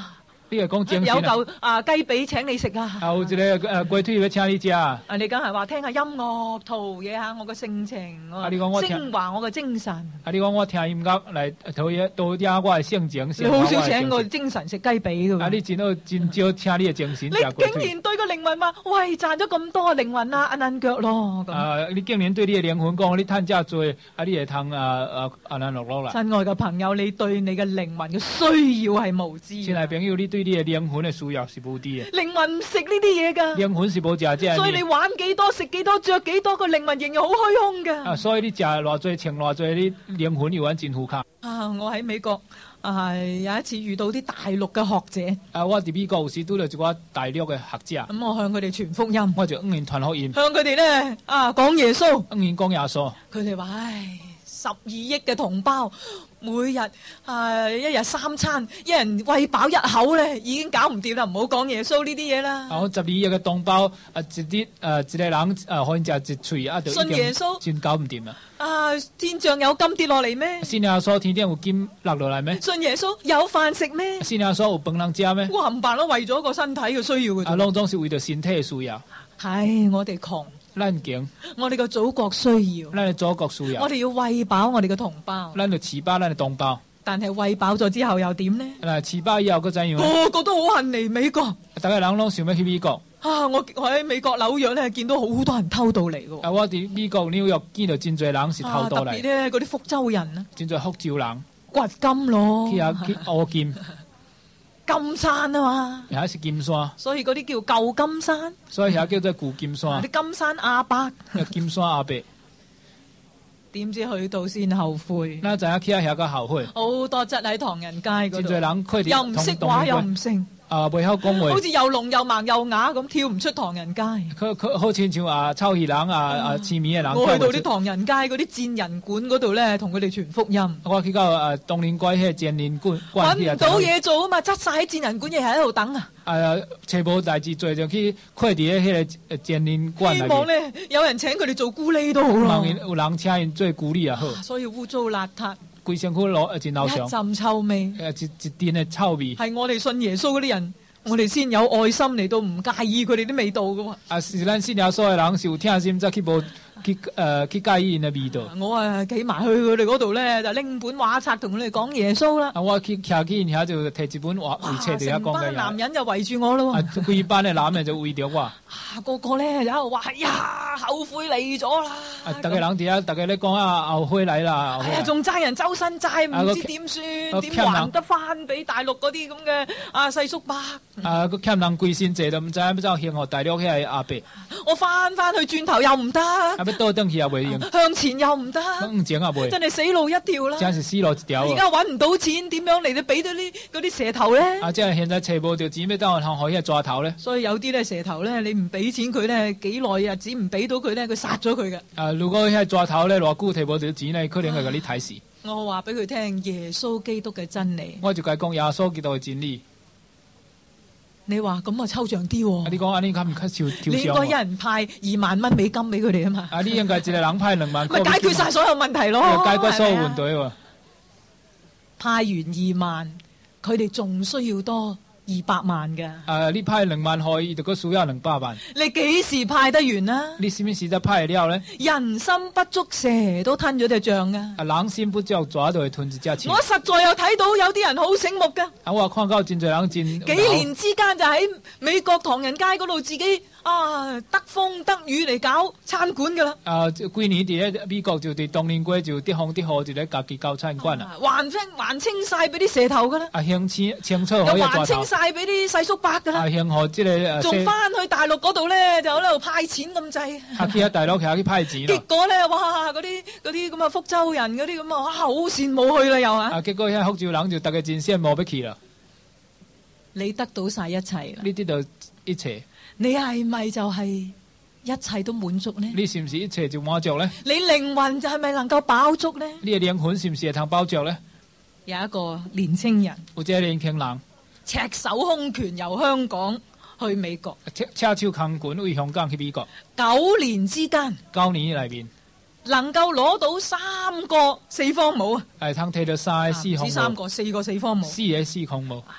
Speaker 2: 你係講精
Speaker 1: 有
Speaker 2: 神啊？
Speaker 1: 嚿雞髀請你食啊！
Speaker 2: 有一個雞腿要請你食啊！
Speaker 1: 你梗係話聽下音樂，陶冶下我嘅性情，
Speaker 2: 你講我聽
Speaker 1: 升華我嘅精神。
Speaker 2: 你講我聽音樂嚟陶冶我嘅性情。
Speaker 1: 你好少請我精神食雞髀㗎。
Speaker 2: 你真少請你嘅精神。
Speaker 1: 你竟然對個靈魂話：喂，賺咗咁多靈魂啊，摁腳咯。
Speaker 2: 你竟然對你嘅靈魂講：你賺價多，你係通摁落落啦。
Speaker 1: 親愛嘅朋友，你對你嘅靈魂嘅需要係無知。
Speaker 2: 親愛朋友，你對你嘅靈魂嘅需要是無知嘅。
Speaker 1: 靈魂唔食呢啲嘢㗎。
Speaker 2: 靈魂是冇食這。
Speaker 1: 所以你玩幾多、食幾多、着幾多，個靈魂仍然好虛空㗎。
Speaker 2: 所以你食偌濟、穿偌濟，你靈魂又揾真負卡。
Speaker 1: 我喺美國有一次遇到啲大陸嘅學者。
Speaker 2: 我喺美國有時都有一個大陸嘅學者。
Speaker 1: 咁我向佢哋傳福音。
Speaker 2: 我就向人傳福音。
Speaker 1: 向佢哋咧講耶穌。
Speaker 2: 向人講耶穌。
Speaker 1: 佢哋話：唉，12億嘅同胞，每日一日3餐，一人餵飽一口咧，已經搞唔掂啦！唔好講耶穌呢啲嘢啦。
Speaker 2: 我12億嘅同胞，一個人可以食一喙，就
Speaker 1: 信耶穌，
Speaker 2: 真搞唔掂啦。
Speaker 1: 天上有金跌落嚟咩？
Speaker 2: 信耶穌天天有金落落嚟咩？
Speaker 1: 信耶穌有飯食咩？
Speaker 2: 信耶穌有飯能食咩？
Speaker 1: 哇！冚唪唥都為咗個身體嘅需要嘅。
Speaker 2: 攏總是為咗身體嘅需要。
Speaker 1: 係我哋窮。
Speaker 2: 咱窮，
Speaker 1: 我哋個祖國需要，
Speaker 2: 咱嘅祖國需要，
Speaker 1: 我哋要餵飽我哋嘅同胞，
Speaker 2: 咱就吃飽咱嘅同胞。
Speaker 1: 但係餵飽咗之後又點呢？
Speaker 2: 吃飽以後佢怎樣？
Speaker 1: 個個都好恨嚟美國，
Speaker 2: 大家人攏想要去美國。
Speaker 1: 我喺美國紐約咧，見到好多人偷渡嚟嘅。
Speaker 2: 我喺美國紐約見到真濟人是偷渡嚟。
Speaker 1: 特別咧，嗰啲福州人啊，
Speaker 2: 真濟福州人
Speaker 1: 掘金咯，
Speaker 2: 去挖金。
Speaker 1: 金山啊嘛，
Speaker 2: 又係金山，
Speaker 1: 所以嗰啲叫舊金山，
Speaker 2: 所以又叫做舊金山。
Speaker 1: 啲金山阿伯，
Speaker 2: 金山阿伯，
Speaker 1: 點知去到先後悔。
Speaker 2: 嗱，陣間去下個後悔。
Speaker 1: 好多質喺唐人街嗰度，
Speaker 2: 真濟人佢哋
Speaker 1: 又唔識話又唔識。
Speaker 2: 背後講話，
Speaker 1: 好似又聾又盲又啞咁，跳唔出唐人街。
Speaker 2: 佢好似像臭耳人似面嘅人。
Speaker 1: 我去到啲唐人街嗰啲賤人館嗰度咧，同佢哋傳福音。
Speaker 2: 我去到東寧街嗰賤人館，
Speaker 1: 揾唔到嘢做啊嘛，執晒喺賤人館，亦係喺度等啊。
Speaker 2: 找無代志做，就去快啲喺個賤人館。
Speaker 1: 希望咧有人請佢哋做咕喱都好咯。
Speaker 2: 有人請人做咕喱啊好。
Speaker 1: 所以污糟邋遢。
Speaker 2: 規身軀攞真鬧相，
Speaker 1: 一陣臭味，
Speaker 2: 一陣嘅臭味。係
Speaker 1: 我哋信耶穌嗰啲人，我哋先有愛心嚟到唔介意佢哋啲味道嘅喎。
Speaker 2: 是咱信耶穌嘅人，是有聽心則去無去介意因嘅味道。
Speaker 1: 我企埋去佢哋嗰度咧，就拎本畫冊同佢哋講耶穌啦。
Speaker 2: 我去徛起然後就提一本畫冊嚟講嘅。成
Speaker 1: 班男人就圍住我咯。
Speaker 2: 幾班嘅男人就圍住我。
Speaker 1: 個個咧就喺度話：呀，後悔嚟咗啦！
Speaker 2: 大家人哋大家咧講後悔嚟啦。
Speaker 1: 係啊，仲爭人周身債，唔知點算，點還得翻俾大陸嗰啲咁嘅細叔伯？
Speaker 2: 個欠人歸身債都唔知，唔知向何大陸係阿伯。
Speaker 1: 我翻去轉頭又唔得。
Speaker 2: 多登去又未用，
Speaker 1: 向前又唔得，真係死路一條啦！
Speaker 2: 真係死路一條。
Speaker 1: 而家揾唔到錢，點樣嚟到俾到嗰啲蛇頭咧？
Speaker 2: 即係現在找無條錢，咩當我可以抓頭咧？
Speaker 1: 所以有啲咧蛇頭咧，你唔俾錢佢咧，幾耐日子唔俾到佢咧，佢殺咗佢嘅。
Speaker 2: 如果係抓頭咧，偌久提無條錢咧，佢哋係嗰啲睇事。
Speaker 1: 我話俾佢聽耶穌基督嘅真理。
Speaker 2: 我就係講耶穌基督嘅真理。
Speaker 1: 你話咁啊抽象啲喎？
Speaker 2: 你講你咁唔跳跳
Speaker 1: 你應該一人派2萬蚊美金俾佢哋啊嘛？
Speaker 2: 你應該一個人派2萬。
Speaker 1: 咪解決晒所有問題咯？
Speaker 2: 解決所有問題喎。
Speaker 1: 派完2萬，佢哋仲需要多200萬嘅。
Speaker 2: 你派2萬可以，就個需要200萬。
Speaker 1: 你幾時派得完啊？
Speaker 2: 你什麼時就派了咧？
Speaker 1: 人心不足，蛇都吞咗隻象噶。
Speaker 2: 人心不足，抓到去吞一隻錢。
Speaker 1: 我實在有睇到有啲人好醒目噶。
Speaker 2: 我看到真濟人真。
Speaker 1: 幾年之間就喺美國唐人街嗰度自己得風得雨嚟搞餐館噶啦。
Speaker 2: 幾年喺美國就對東寧街就啲風啲河就喺家己搞餐館啦。
Speaker 1: 還清晒俾啲蛇頭噶啦。
Speaker 2: 清楚可以抓頭。
Speaker 1: 還清晒俾啲細叔伯噶啦。仲翻去大陸嗰度咧，就喺度派錢咁滯。
Speaker 2: 喺大陸去派錢。
Speaker 1: 結果咧，哇！嗰啲咁嘅福州人嗰啲咁啊，哇！好羨慕去啦又啊。
Speaker 2: 結果喺福州人就大家真羨慕不起啦。
Speaker 1: 你得到晒一切啦。
Speaker 2: 呢啲就一切。
Speaker 1: 你係咪就係一切都滿足呢？
Speaker 2: 你是唔是一切就滿足呢？
Speaker 1: 你靈魂就係咪能夠飽足呢？
Speaker 2: 你嘅靈魂是唔是係通飽足呢？
Speaker 1: 有一個年青人，
Speaker 2: 或者年輕人，
Speaker 1: 赤手空拳由香港去美國，
Speaker 2: 赤手空拳為香港去美國
Speaker 1: 9年之間
Speaker 2: ，9年裏邊
Speaker 1: 能夠攞到3個四方帽啊！
Speaker 2: 係通睇到3個四方帽，
Speaker 1: 唔止3個，4個四方帽，
Speaker 2: 4個四方帽。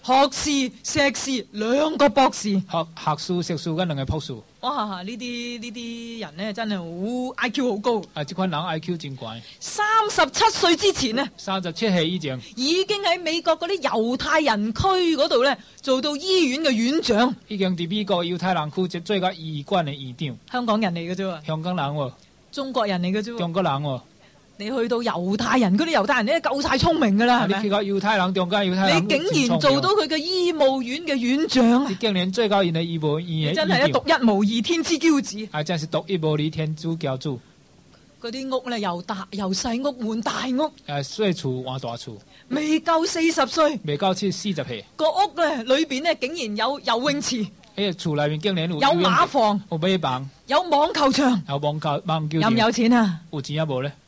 Speaker 1: 學士、碩士兩個博士。
Speaker 2: 學士、碩士跟兩個博士。
Speaker 1: 哇！呢啲人咧真係好 I.Q. 好高。
Speaker 2: 啊，這款人 I.Q. 真高。
Speaker 1: 37歲之前呢
Speaker 2: 37歲以前
Speaker 1: 已經喺美國嗰啲猶太人區嗰度咧做到醫院嘅院長。
Speaker 2: 已經喺美國猶太人區做個醫院嘅院長。
Speaker 1: 香港人嚟嘅啫喎。
Speaker 2: 香港人喎。
Speaker 1: 中國人嚟嘅啫喎。
Speaker 2: 中國人喎。
Speaker 1: 你去到猶太人嗰啲猶太人咧夠晒聰明㗎啦，係咪？
Speaker 2: 你去到猶太人、中國猶太人，
Speaker 1: 你竟然做到佢嘅醫務院嘅院長。
Speaker 2: 你竟然最高院嘅醫務院
Speaker 1: 真係獨一無二天之驕子。
Speaker 2: 啊，真係獨一無二天之驕子。
Speaker 1: 嗰啲屋咧又大又細屋換大屋。
Speaker 2: 細厝換大厝。
Speaker 1: 未夠40歲。
Speaker 2: 未夠40歲。
Speaker 1: 個屋咧裏邊咧竟然有游泳池。
Speaker 2: 厝裏面竟然
Speaker 1: 有馬房。
Speaker 2: 有馬房。
Speaker 1: 有網球場。
Speaker 2: 有網球場。
Speaker 1: 有唔有錢啊？
Speaker 2: 有錢啊冇咧？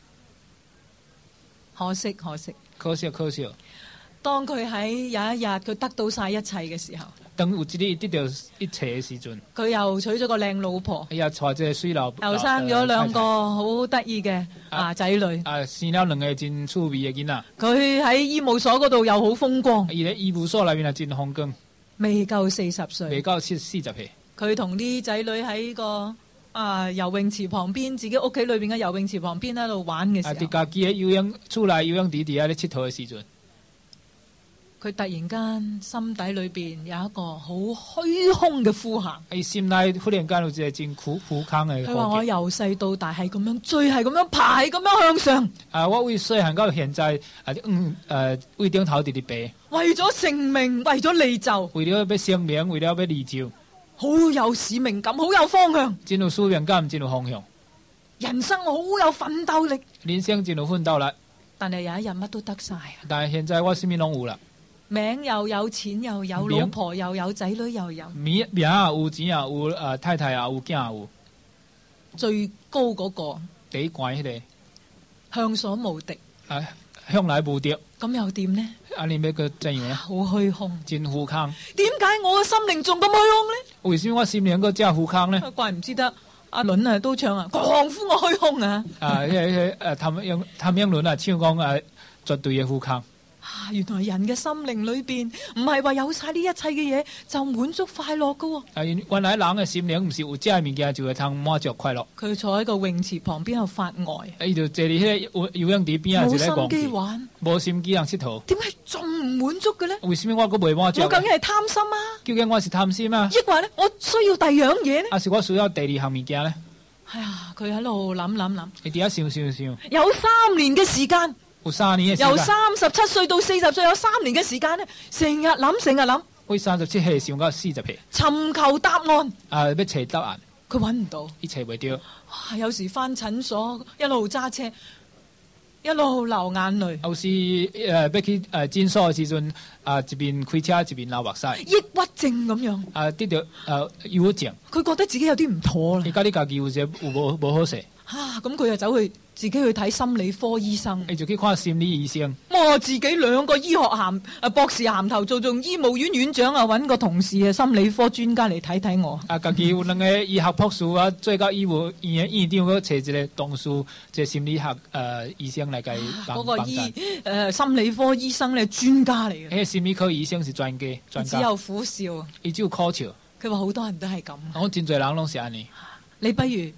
Speaker 1: 可惜。
Speaker 2: 可惜。
Speaker 1: 當佢喺有一日佢得到晒一切嘅時候，
Speaker 2: 當有一日得到一切嘅時陣，
Speaker 1: 佢又娶咗個靚老婆，
Speaker 2: 又娶隻水老婆，
Speaker 1: 又生咗兩個好得意嘅仔女，
Speaker 2: 生了兩個真趣味嘅囡仔。
Speaker 1: 佢喺醫務所嗰度又好風光，
Speaker 2: 而喺醫務所裏面係真風光。
Speaker 1: 未夠40歲，
Speaker 2: 未夠40歲，
Speaker 1: 佢同啲仔女喺個游泳池旁邊，自己屋企裏邊嘅游泳池旁邊喺度玩嘅時候，
Speaker 2: 自己喺游泳出來游泳池底下咧佚佗嘅時陣，
Speaker 1: 佢突然間心底裏邊有一個好虛空嘅呼喊。
Speaker 2: 喺心內忽然間有一個真苦空嘅。
Speaker 1: 佢話我由細到大係咁樣追，係咁樣爬，係咁樣向上。
Speaker 2: 我為細漢到現在為頂頭直直爬。
Speaker 1: 為咗性命，為咗利就，
Speaker 2: 為了要生命，為了要利就。
Speaker 1: 好有使命感，好有方向，
Speaker 2: 真有使命感，真有方向。
Speaker 1: 人生好有奮鬥力，
Speaker 2: 人生真有奮鬥力。
Speaker 1: 但係有一日乜都得晒。
Speaker 2: 但係現在我什麼攏有啦，
Speaker 1: 名又有，錢又有，老婆又有，仔女又有。
Speaker 2: 名啊有，錢啊有，太太啊有，囝有。
Speaker 1: 最高嗰個
Speaker 2: 第一關嗰個
Speaker 1: 向所無敵。
Speaker 2: 向來無敵。
Speaker 1: 咁又點呢？
Speaker 2: 你要個怎樣？
Speaker 1: 好虛空，
Speaker 2: 真虛空。
Speaker 1: 點解我嘅心靈仲咁虛空呢？
Speaker 2: 為什麼我心靈個真虛空呢？
Speaker 1: 怪唔知得阿倫都唱狂呼我虛空啊！
Speaker 2: 譚詠麟唱講絕對嘅虛空。
Speaker 1: 原來人嘅心靈裏邊唔係話有晒呢一切嘅嘢就滿足快樂噶喎。
Speaker 2: 原來人嘅心靈唔是有這物件就會通滿足快樂。佢
Speaker 1: 坐喺個泳池旁邊度發呆。
Speaker 2: 伊就坐喺嗰個游泳池邊啊，就喺
Speaker 1: 冇心機玩，
Speaker 2: 冇心機人佚佗。點
Speaker 1: 解仲唔滿足嘅咧？
Speaker 2: 為什麼我個未滿足？
Speaker 1: 我究竟係貪心啊？
Speaker 2: 究竟我是貪心啊？
Speaker 1: 抑或咧，我需要第二樣嘢咧？
Speaker 2: 是我需要第二項物件咧？
Speaker 1: 係啊，佢喺度諗。
Speaker 2: 你點解想？
Speaker 1: 有3年嘅時間。
Speaker 2: 有3年嘅時間。
Speaker 1: 由37歲到40歲有3年嘅時間咧，成日諗。
Speaker 2: 為37歲想到40歲。
Speaker 1: 尋求答案。
Speaker 2: 要找答案。
Speaker 1: 佢揾唔到。
Speaker 2: 佢找唔到。
Speaker 1: 有時返診所一路揸車，一路流眼淚。
Speaker 2: 有時要去診所嘅時陣，一邊開車一邊流目屎。
Speaker 1: 抑鬱症咁樣。
Speaker 2: 得到憂鬱症。
Speaker 1: 佢覺得自己有啲唔妥啦。
Speaker 2: 而家你自己有冇好勢？
Speaker 1: 咁佢就走去自己去睇心理科醫生。
Speaker 2: 你就去看心理醫生。
Speaker 1: 我自己2個醫學博士銜頭做醫務院院長啊，揾個同事心理科專家嚟睇我。
Speaker 2: 自己有2個醫學博士啊，最高醫務院院長去找一個同事，即心理學醫生嚟計幫助。
Speaker 1: 嗰個心理科醫生咧專家嚟嘅。
Speaker 2: 嗰心理科醫生是專家。
Speaker 1: 只有苦笑。
Speaker 2: 佢只有苦笑。
Speaker 1: 佢話好多人都係咁。
Speaker 2: 我真多人攏是安尼。
Speaker 1: 你不如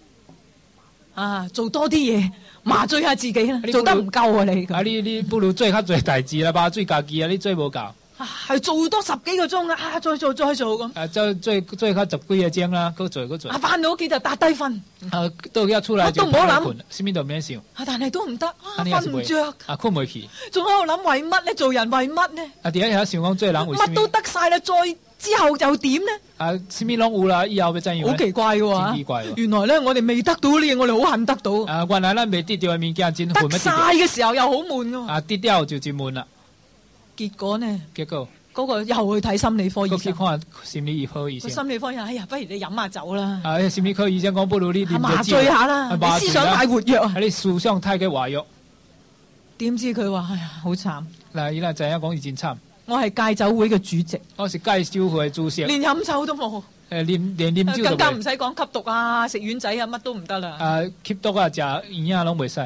Speaker 1: 做多啲嘢，麻醉下自己啦。做得唔夠啊你。
Speaker 2: 你不如做較多代志啦，麻醉家己啊，你做無夠。
Speaker 1: 係做多10幾個鐘啊！再做咁。
Speaker 2: 做較10幾個鐘啦，再做。
Speaker 1: 返到屋企就打低瞓。
Speaker 2: 到家出來就
Speaker 1: 唔好諗，
Speaker 2: 什麼都唔免想。
Speaker 1: 但係都唔得，瞓唔着。
Speaker 2: 困唔起。
Speaker 1: 仲喺度諗為乜咧？做人為乜呢？
Speaker 2: 點解想講做人為
Speaker 1: 乜都得晒啦，再之後又點呢？
Speaker 2: 什麼攏有啦，以後要怎樣？
Speaker 1: 好奇怪嘅喎，
Speaker 2: 奇怪。原
Speaker 1: 來咧，我哋未得到呢嘢，我哋好恨得到。
Speaker 2: 原來咱未得到嘅物件真恨。
Speaker 1: 得晒嘅時候又好悶㗎。
Speaker 2: 得掉就真悶啦。
Speaker 1: 結果呢？嗰個又去睇心理科醫生。
Speaker 2: 去看心理科醫生。
Speaker 1: 心理科醫生，哎呀，不如你飲下酒啦。
Speaker 2: 心理科醫生講，不如你
Speaker 1: 麻醉下啦，你思想太活躍啊。
Speaker 2: 你思想太過活躍。點
Speaker 1: 知佢話：哎呀，好慘。
Speaker 2: 嗱，依家就係講真慘。
Speaker 1: 我係戒酒會嘅主席。
Speaker 2: 我是戒酒會嘅主席。連
Speaker 1: 飲酒都冇。連
Speaker 2: 飲酒都冇。
Speaker 1: 更加唔使講吸毒啊、食丸仔啊，乜都唔得啦。
Speaker 2: 吸毒啊、食丸啊，攏袂使。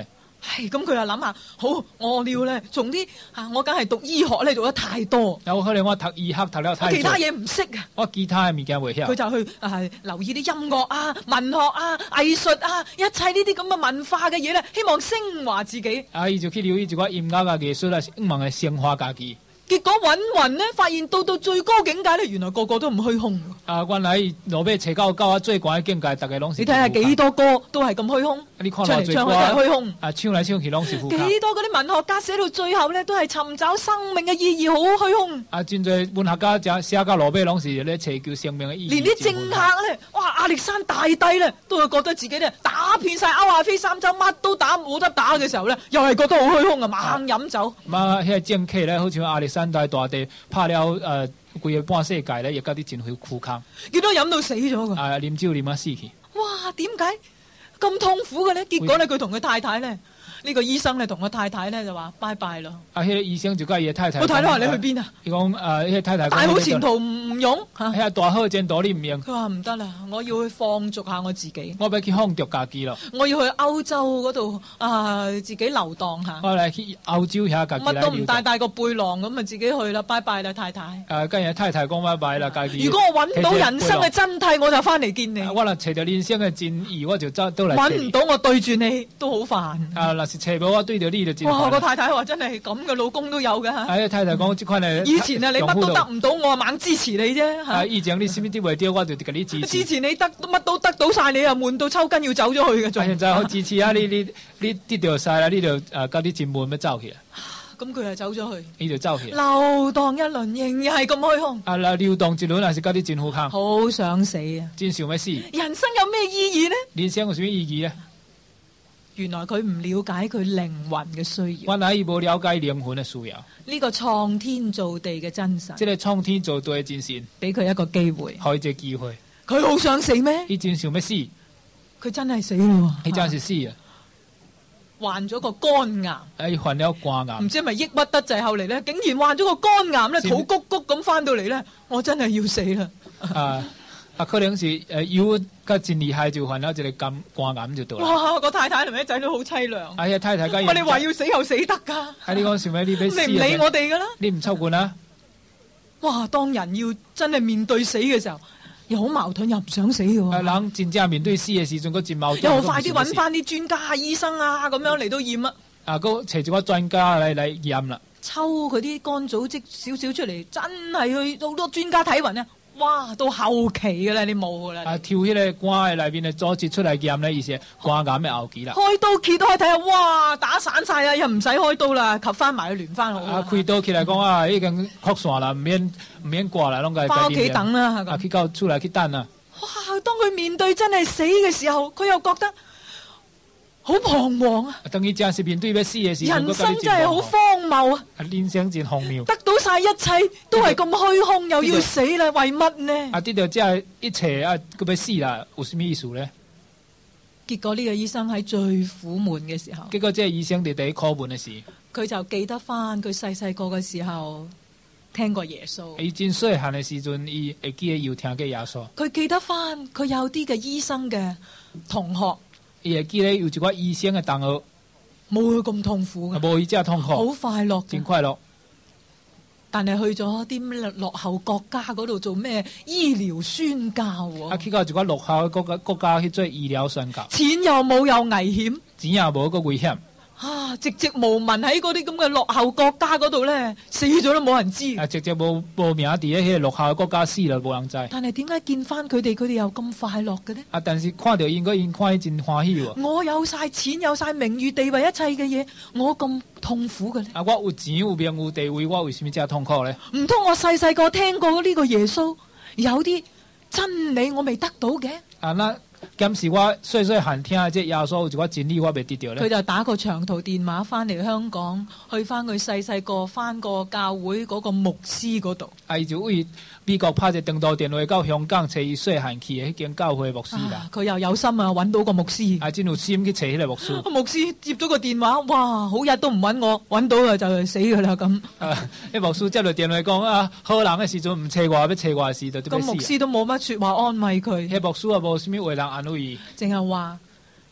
Speaker 1: 咁佢又諗下，好我要咧，從啲我梗係讀醫學咧，讀得太多，
Speaker 2: 有可能我讀醫學讀了太多，
Speaker 1: 其他嘢唔識啊。
Speaker 2: 我其他嘅物件未曉。
Speaker 1: 佢就去留意啲音樂啊、文學啊、藝術啊，一切呢啲咁嘅文化嘅嘢咧，希望升華自己。
Speaker 2: 伊就去留意一個音樂啊、藝術啊，希望係升華家己。
Speaker 1: 結果揾呢，發現到最高境界咧，原來個個都唔虛空。
Speaker 2: 原來落尾找到最高嘅境界，大家攏是。
Speaker 1: 你睇下幾多歌都係咁虛空，
Speaker 2: 你看
Speaker 1: 唱嚟唱去都係虛空。
Speaker 2: 唱嚟唱去攏是負。
Speaker 1: 幾多嗰啲文學家寫到最後咧，都係尋找生命嘅意義，好虛空。真
Speaker 2: 濟文學家寫到落尾攏是咧尋求生命嘅意義。
Speaker 1: 連啲政客咧，哇！亞歷山大帝咧，都係覺得自己咧打遍晒歐亞非三洲，乜都打冇得打嘅時候咧，又係覺得好虛空啊，猛飲酒。
Speaker 2: 迄個政客咧，好似亞歷山大大帝拍了規個半世界咧，亦家啲真去苦坑。
Speaker 1: 幾多飲到死咗㗎？
Speaker 2: 啉酒啉啊死去。
Speaker 1: 哇！點解咁痛苦嘅咧？結果咧，佢同佢太太咧。呢個醫生咧同個太太咧就話拜拜咯。嗰個醫生就跟住太太。我太太話你去邊啊？佢講個太太。大好前途唔用嚇。大好前途你唔用。佢話唔得啦，我要去放逐下我自己。我俾佢放逐家己咯。我要去歐洲嗰度自己流蕩下。我嚟去歐洲下家己。乜都唔帶個背囊咁啊，自己去啦，拜拜啦，太太。跟住太太講拜拜啦，家己。如果我揾到人生嘅真諦，我就翻嚟見你。我嗱尋到人生嘅真義，我就都嚟。揾唔到我對住你都好煩。斜寶啊，對住呢度哇！個太太話真係咁嘅老公都有嘅嚇。太太講即款誒。以前你乜都得唔到，我猛支持你啫。以前你先啲為啲，我就你支持。之前你乜都得到晒，你又悶到抽筋要走咗去嘅。現在我支持啊！你跌掉晒啦，呢度加啲節目咩走起啊？咁佢又走咗去。呢度走起。流蕩一輪，仍然係咁開空。流蕩一輪還是加啲戰好坑。好想死啊！真想咩事？人生有咩意義呢？人生有咩意義呢？原來佢唔了解佢靈魂嘅需要。原來佢冇了解靈魂嘅需要。呢個創天造地嘅真神。即係創天造地嘅真神。俾佢一個機會。開隻機會。佢好想死咩？佢真想咩死？佢真係死咯。佢真係死啊！患咗個肝癌。患咗肝癌。唔知係咪抑鬱得滯？後嚟咧，竟然患咗個肝癌咧，肚谷谷咁翻到嚟咧，我真係要死啦。可能是有個真厲害就患咗一個肝癌就到啦。哇！個太太同埋啲仔都好凄涼。太太我哋話要死又死得㗎。你講笑咩？你唔理我哋㗎啦。你唔抽管啦。哇！當人要真係面對死嘅時候，又好矛盾，又唔想死嘅喎。人真正面對死嘅時，仲個真矛盾。又快啲揾翻啲專家、醫生啊，咁樣嚟到驗啊。嗰齊住個專家嚟驗啦。抽佢啲肝組織少少出嚟，真係去好多專家睇勻啊！哇，到後期嘅啦，你冇嘅啦。跳起嚟肝喺裏邊阻截出嚟驗咧，意思肝癌嘅後期啦。開刀揭開睇下，哇，打散晒啦，又唔使開刀啦，及翻埋去連翻好。開刀揭嚟講已經確算啦，唔免掛啦，攏個。翻屋企等啦，係咁。佢夠出嚟去等啦。哇！當佢面對真係死嘅時候，佢又覺得好彷徨啊！等於正是面對要死嘅時候，人生真係好荒謬啊！人生真荒謬，得到晒一切都係咁虛空，又要死啦，為乜呢？呢度即係一切佢要死啦，有什麼意思咧？結果呢個醫生喺最苦悶嘅時候，結果即係醫生哋第一苦悶嘅事，佢就記得翻佢細個嘅時候聽過耶穌。以前細漢嘅時陣，伊會記得有聽過耶穌。佢記得翻佢有啲嘅醫生嘅同學。伊會記得有一個醫生嘅同學，冇佢咁痛苦嘅，冇佢真係痛苦，好快樂，真快樂。但係去咗啲落後國家嗰度做咩醫療宣教喎？去到一個落後嘅國家去做醫療宣教，錢又冇又危險，錢又冇個危險。寂寂無聞喺嗰啲咁嘅落後國家嗰度咧，死咗都冇人知。直接冇名喺啲落後嘅國家死啦，冇人知。但係點解見翻佢哋又咁快樂嘅呢？但是看到應該看真歡喜喎。我有晒錢，有晒名譽地位，一切嘅嘢，我咁痛苦嘅咧？我有錢有名有地位，我為什麼真係痛苦咧？唔通我細個聽過呢個耶穌，有啲真理我未得到嘅？今時我細漢聽即係耶穌有一個真理我未得到咧。佢就打個長途電話翻嚟香港，去翻佢細個翻過教會嗰個牧師嗰度。就為美國拍隻長途電話到香港找伊細漢去嘅迄間教會牧師啦。佢又有心啊，揾到個牧師。真有心去找迄個牧師。牧師接咗個電話，哇！好日都唔揾我，揾到啊就死噶啦咁。啲牧師接到電話講好人嘅時陣唔找我，要找我嘅時就點死。個牧師都冇乜說話安慰佢。啲牧師啊冇什麼為人安慰，淨係話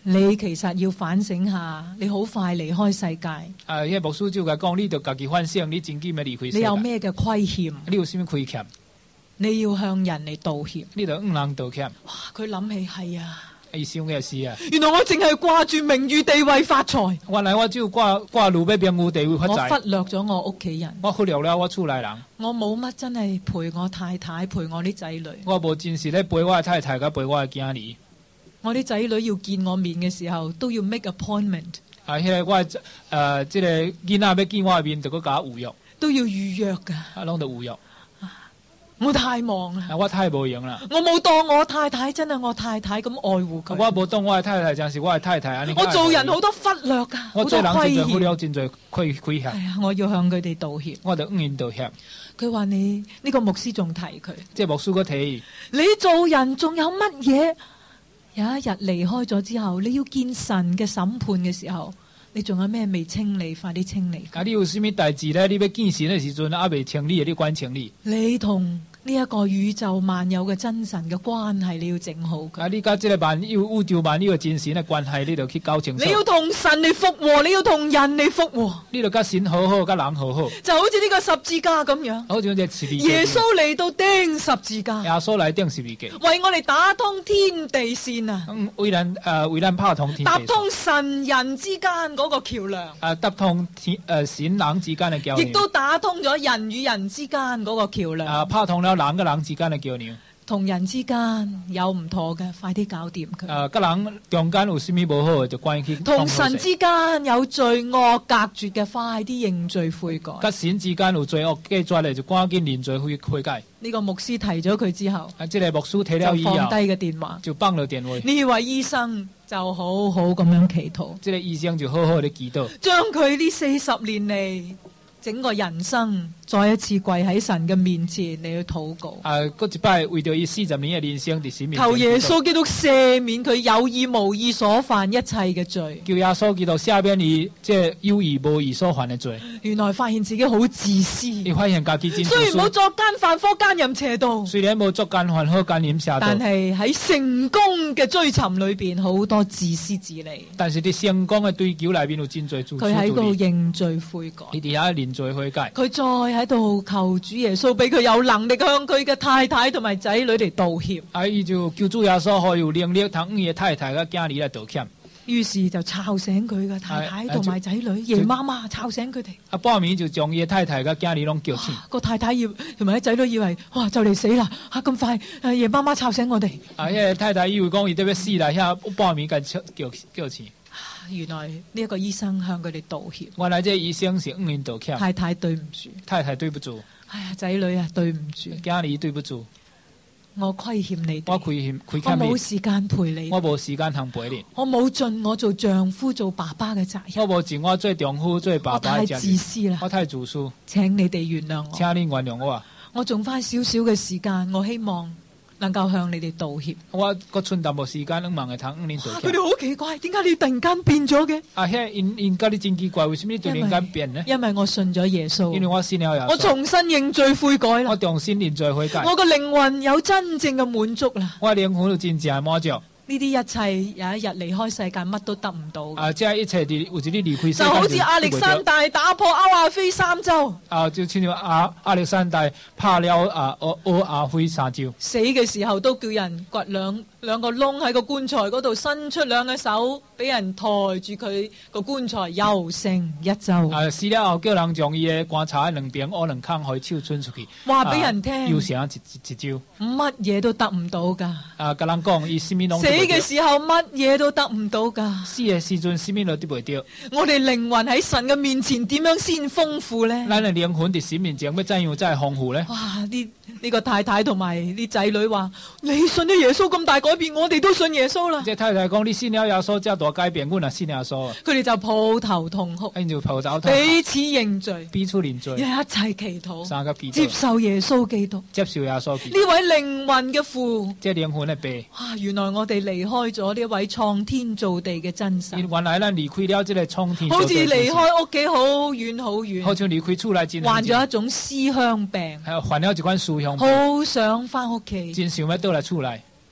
Speaker 1: 你其實要反省下，你好快離開世界，
Speaker 2: 迄牧師就甲講，你就家己反省，你真緊要離開世界。
Speaker 1: 你有咩嘅虧欠？
Speaker 2: 你有啥物虧欠？
Speaker 1: 你要向人嚟道歉。
Speaker 2: 你就向人道歉。
Speaker 1: 哇！佢諗起係啊，
Speaker 2: 伊想嘅是啊，
Speaker 1: 原來我淨係掛住名譽地位發財，
Speaker 2: 原來我只有掛住要名譽地位發
Speaker 1: 我
Speaker 2: 財。
Speaker 1: 忽略咗我屋企人，
Speaker 2: 我忽略了我厝內人，
Speaker 1: 我冇乜真係陪我太太，陪我啲仔女。
Speaker 2: 我無真實咧陪我嘅太太，甲陪我嘅囝兒。
Speaker 1: 我啲仔女要見我面嘅時候，都要 make appointment，
Speaker 2: 迄個我即個囡仔要見我嘅面，就佮甲預約，
Speaker 1: 都要預約㗎。
Speaker 2: 攏就預約。
Speaker 1: 我太忙啦，
Speaker 2: 我太無用啦。
Speaker 1: 我冇當我太太真係我太太咁愛護佢。
Speaker 2: 我無當我嘅太太，像是我嘅太太安尼。
Speaker 1: 我做人好多忽略㗎，
Speaker 2: 我做人真係忽略，真
Speaker 1: 係
Speaker 2: 侪虧欠。
Speaker 1: 啊，我要向佢哋道歉。
Speaker 2: 我就向因道歉。
Speaker 1: 佢話你呢個牧師仲提佢，
Speaker 2: 即係牧師個提，
Speaker 1: 你做人仲有乜嘢？有一日離開咗之後，你要見神嘅審判嘅時候，你仲有咩未清理？快啲清理。
Speaker 2: 你有啥物代志咧？你要見神嘅時陣，還未清理，你趕清理。
Speaker 1: 你同呢一個宇宙萬有嘅真神嘅關係，你要整好佢。
Speaker 2: 你甲即個宇宙萬有嘅真神嘅關係，你就去搞清楚。
Speaker 1: 你要同神嚟復和，你要同人嚟復和。
Speaker 2: 你就甲神好好，甲人好好。
Speaker 1: 就好似呢個十字架咁樣。
Speaker 2: 好似隻十字架。
Speaker 1: 耶穌嚟到釘十字架。
Speaker 2: 耶穌嚟釘十字架。
Speaker 1: 為我哋打通天地線啊！
Speaker 2: 為咱拍通天地。
Speaker 1: 搭通神人之間嗰個橋梁。
Speaker 2: 搭通神人之間嘅橋梁。
Speaker 1: 亦都打通咗人與人之間嗰個橋梁。
Speaker 2: 拍通了人跟人之間嘅橋梁。
Speaker 1: 同人之間有唔妥嘅，快啲搞掂佢。
Speaker 2: 跟人中間有啥物無好，就關去。
Speaker 1: 同神之間有罪惡隔絕嘅，快啲認罪悔改。
Speaker 2: 跟神之間有罪惡隔絕嘅，就趕緊認罪悔改。
Speaker 1: 呢個牧師提咗佢之後，
Speaker 2: 即係牧師提了以後，
Speaker 1: 就放低個電話，
Speaker 2: 就放咗電話。
Speaker 1: 呢位醫生就好好咁樣祈禱。
Speaker 2: 即係醫生就好好地祈禱，
Speaker 1: 將佢呢40年嚟整個人生再一次跪喺神嘅面前嚟去禱告。
Speaker 2: 嗰一擺為咗伊40年嘅人生喺神面前，
Speaker 1: 求耶穌基督赦免佢有意無意所犯一切嘅罪。
Speaker 2: 叫耶穌基督赦免伊即係有意無意所犯嘅罪。
Speaker 1: 原來發現自己好自私，
Speaker 2: 你發現家己真自私。
Speaker 1: 雖然冇作奸犯科奸淫邪道，
Speaker 2: 雖然冇作奸犯科奸淫邪道，
Speaker 1: 但係喺成功嘅追尋裏邊，好多自私自利。
Speaker 2: 但是啲成功嘅追求裏邊有真罪自私自利。
Speaker 1: 佢喺度認罪悔改，
Speaker 2: 佢哋喺度認罪悔改。
Speaker 1: 佢再喺度求主耶穌俾佢有能力向佢嘅太太同埋仔女嚟道歉。
Speaker 2: 伊就求主耶穌可以有能力同佢嘅太太嘅囝兒嚟道歉。
Speaker 1: 於是就吵醒佢嘅太太同埋仔女，夜媽媽吵醒佢哋。
Speaker 2: 半暝就將伊嘅太太嘅囝兒攏叫醒。
Speaker 1: 個太太同埋啲仔女以為哇就嚟死啦！咁快夜媽媽吵醒我哋。
Speaker 2: 太太以為講伊特別死啦，半暝間叫醒。
Speaker 1: 原來呢一個醫生向佢哋道歉。
Speaker 2: 原來這醫生是向人道歉。
Speaker 1: 太太對唔住，
Speaker 2: 太太對不住。
Speaker 1: 哎呀，仔女啊，對唔住，
Speaker 2: 囝兒對不住。
Speaker 1: 我虧欠你哋，
Speaker 2: 我虧欠你，
Speaker 1: 我冇時間陪你，
Speaker 2: 我冇時間同陪你，
Speaker 1: 我冇盡我做丈夫做爸爸嘅責任，
Speaker 2: 我冇盡我做丈夫做爸爸嘅責任，
Speaker 1: 我太自私啦，
Speaker 2: 我太自私，
Speaker 1: 請你哋原諒我，
Speaker 2: 請你原諒我。
Speaker 1: 我仲花少少嘅時間，我希望能夠向你哋道歉。
Speaker 2: 我個剩淡薄時間，希望係同你道歉。
Speaker 1: 佢哋好奇怪，點解你突然間變咗嘅？
Speaker 2: 因家你真奇怪，為什麼你突然間變呢？
Speaker 1: 因為我信咗耶穌，
Speaker 2: 因為我信了耶穌，
Speaker 1: 我重新認罪悔改啦。
Speaker 2: 我重新認罪悔改，
Speaker 1: 我個靈魂有真正嘅滿足啦。
Speaker 2: 我靈魂有真正嘅滿足。
Speaker 1: 呢啲一切有一日離開世界，乜都得唔到。
Speaker 2: 即係一切有一日離開世界，
Speaker 1: 就好似亞歷山大打破歐亞非三洲。
Speaker 2: 就似亞歷山大拍了歐亞非三洲。
Speaker 1: 死嘅時候都叫人掘兩個窿喺個棺材嗰度，伸出兩個手，俾人抬住佢個棺材遊城一周。
Speaker 2: 死了後叫人將伊嘅棺材兩邊挖兩坑，可以手伸出去。
Speaker 1: 話俾人聽，
Speaker 2: 遊城一周，
Speaker 1: 乜嘢都得唔到噶。
Speaker 2: 跟人講伊什麼攏。
Speaker 1: 死嘅時候乜嘢都得唔到噶。
Speaker 2: 死嘅時陣什麼都得唔到。
Speaker 1: 我哋靈魂喺神嘅面前點樣先豐富咧？
Speaker 2: 咱嘅靈魂喺神面前要怎樣真係豐富咧？
Speaker 1: 哇！呢個太太同埋啲仔女話：你信咗耶穌咁大改變，我哋都信耶穌啦。
Speaker 2: 即係太太講：你信了耶穌，這大改變，我也信耶穌。
Speaker 1: 佢哋就抱頭痛哭，
Speaker 2: 就抱頭痛哭，
Speaker 1: 彼此認罪，
Speaker 2: 彼此認罪，
Speaker 1: 一齊祈禱，
Speaker 2: 三個祈禱，
Speaker 1: 接受耶穌基督，
Speaker 2: 接受耶穌基督。
Speaker 1: 呢位靈魂嘅父，
Speaker 2: 即係靈魂嘅爸。
Speaker 1: 哇！原來我哋離開咗呢位創天造地嘅真神。
Speaker 2: 原來咱離開了這個創天造地，
Speaker 1: 好似離開屋企好遠好遠，
Speaker 2: 好似離開厝內真
Speaker 1: 患咗一種思鄉病，
Speaker 2: 患了一款思鄉病，
Speaker 1: 好想翻屋企，
Speaker 2: 真想要倒來厝內。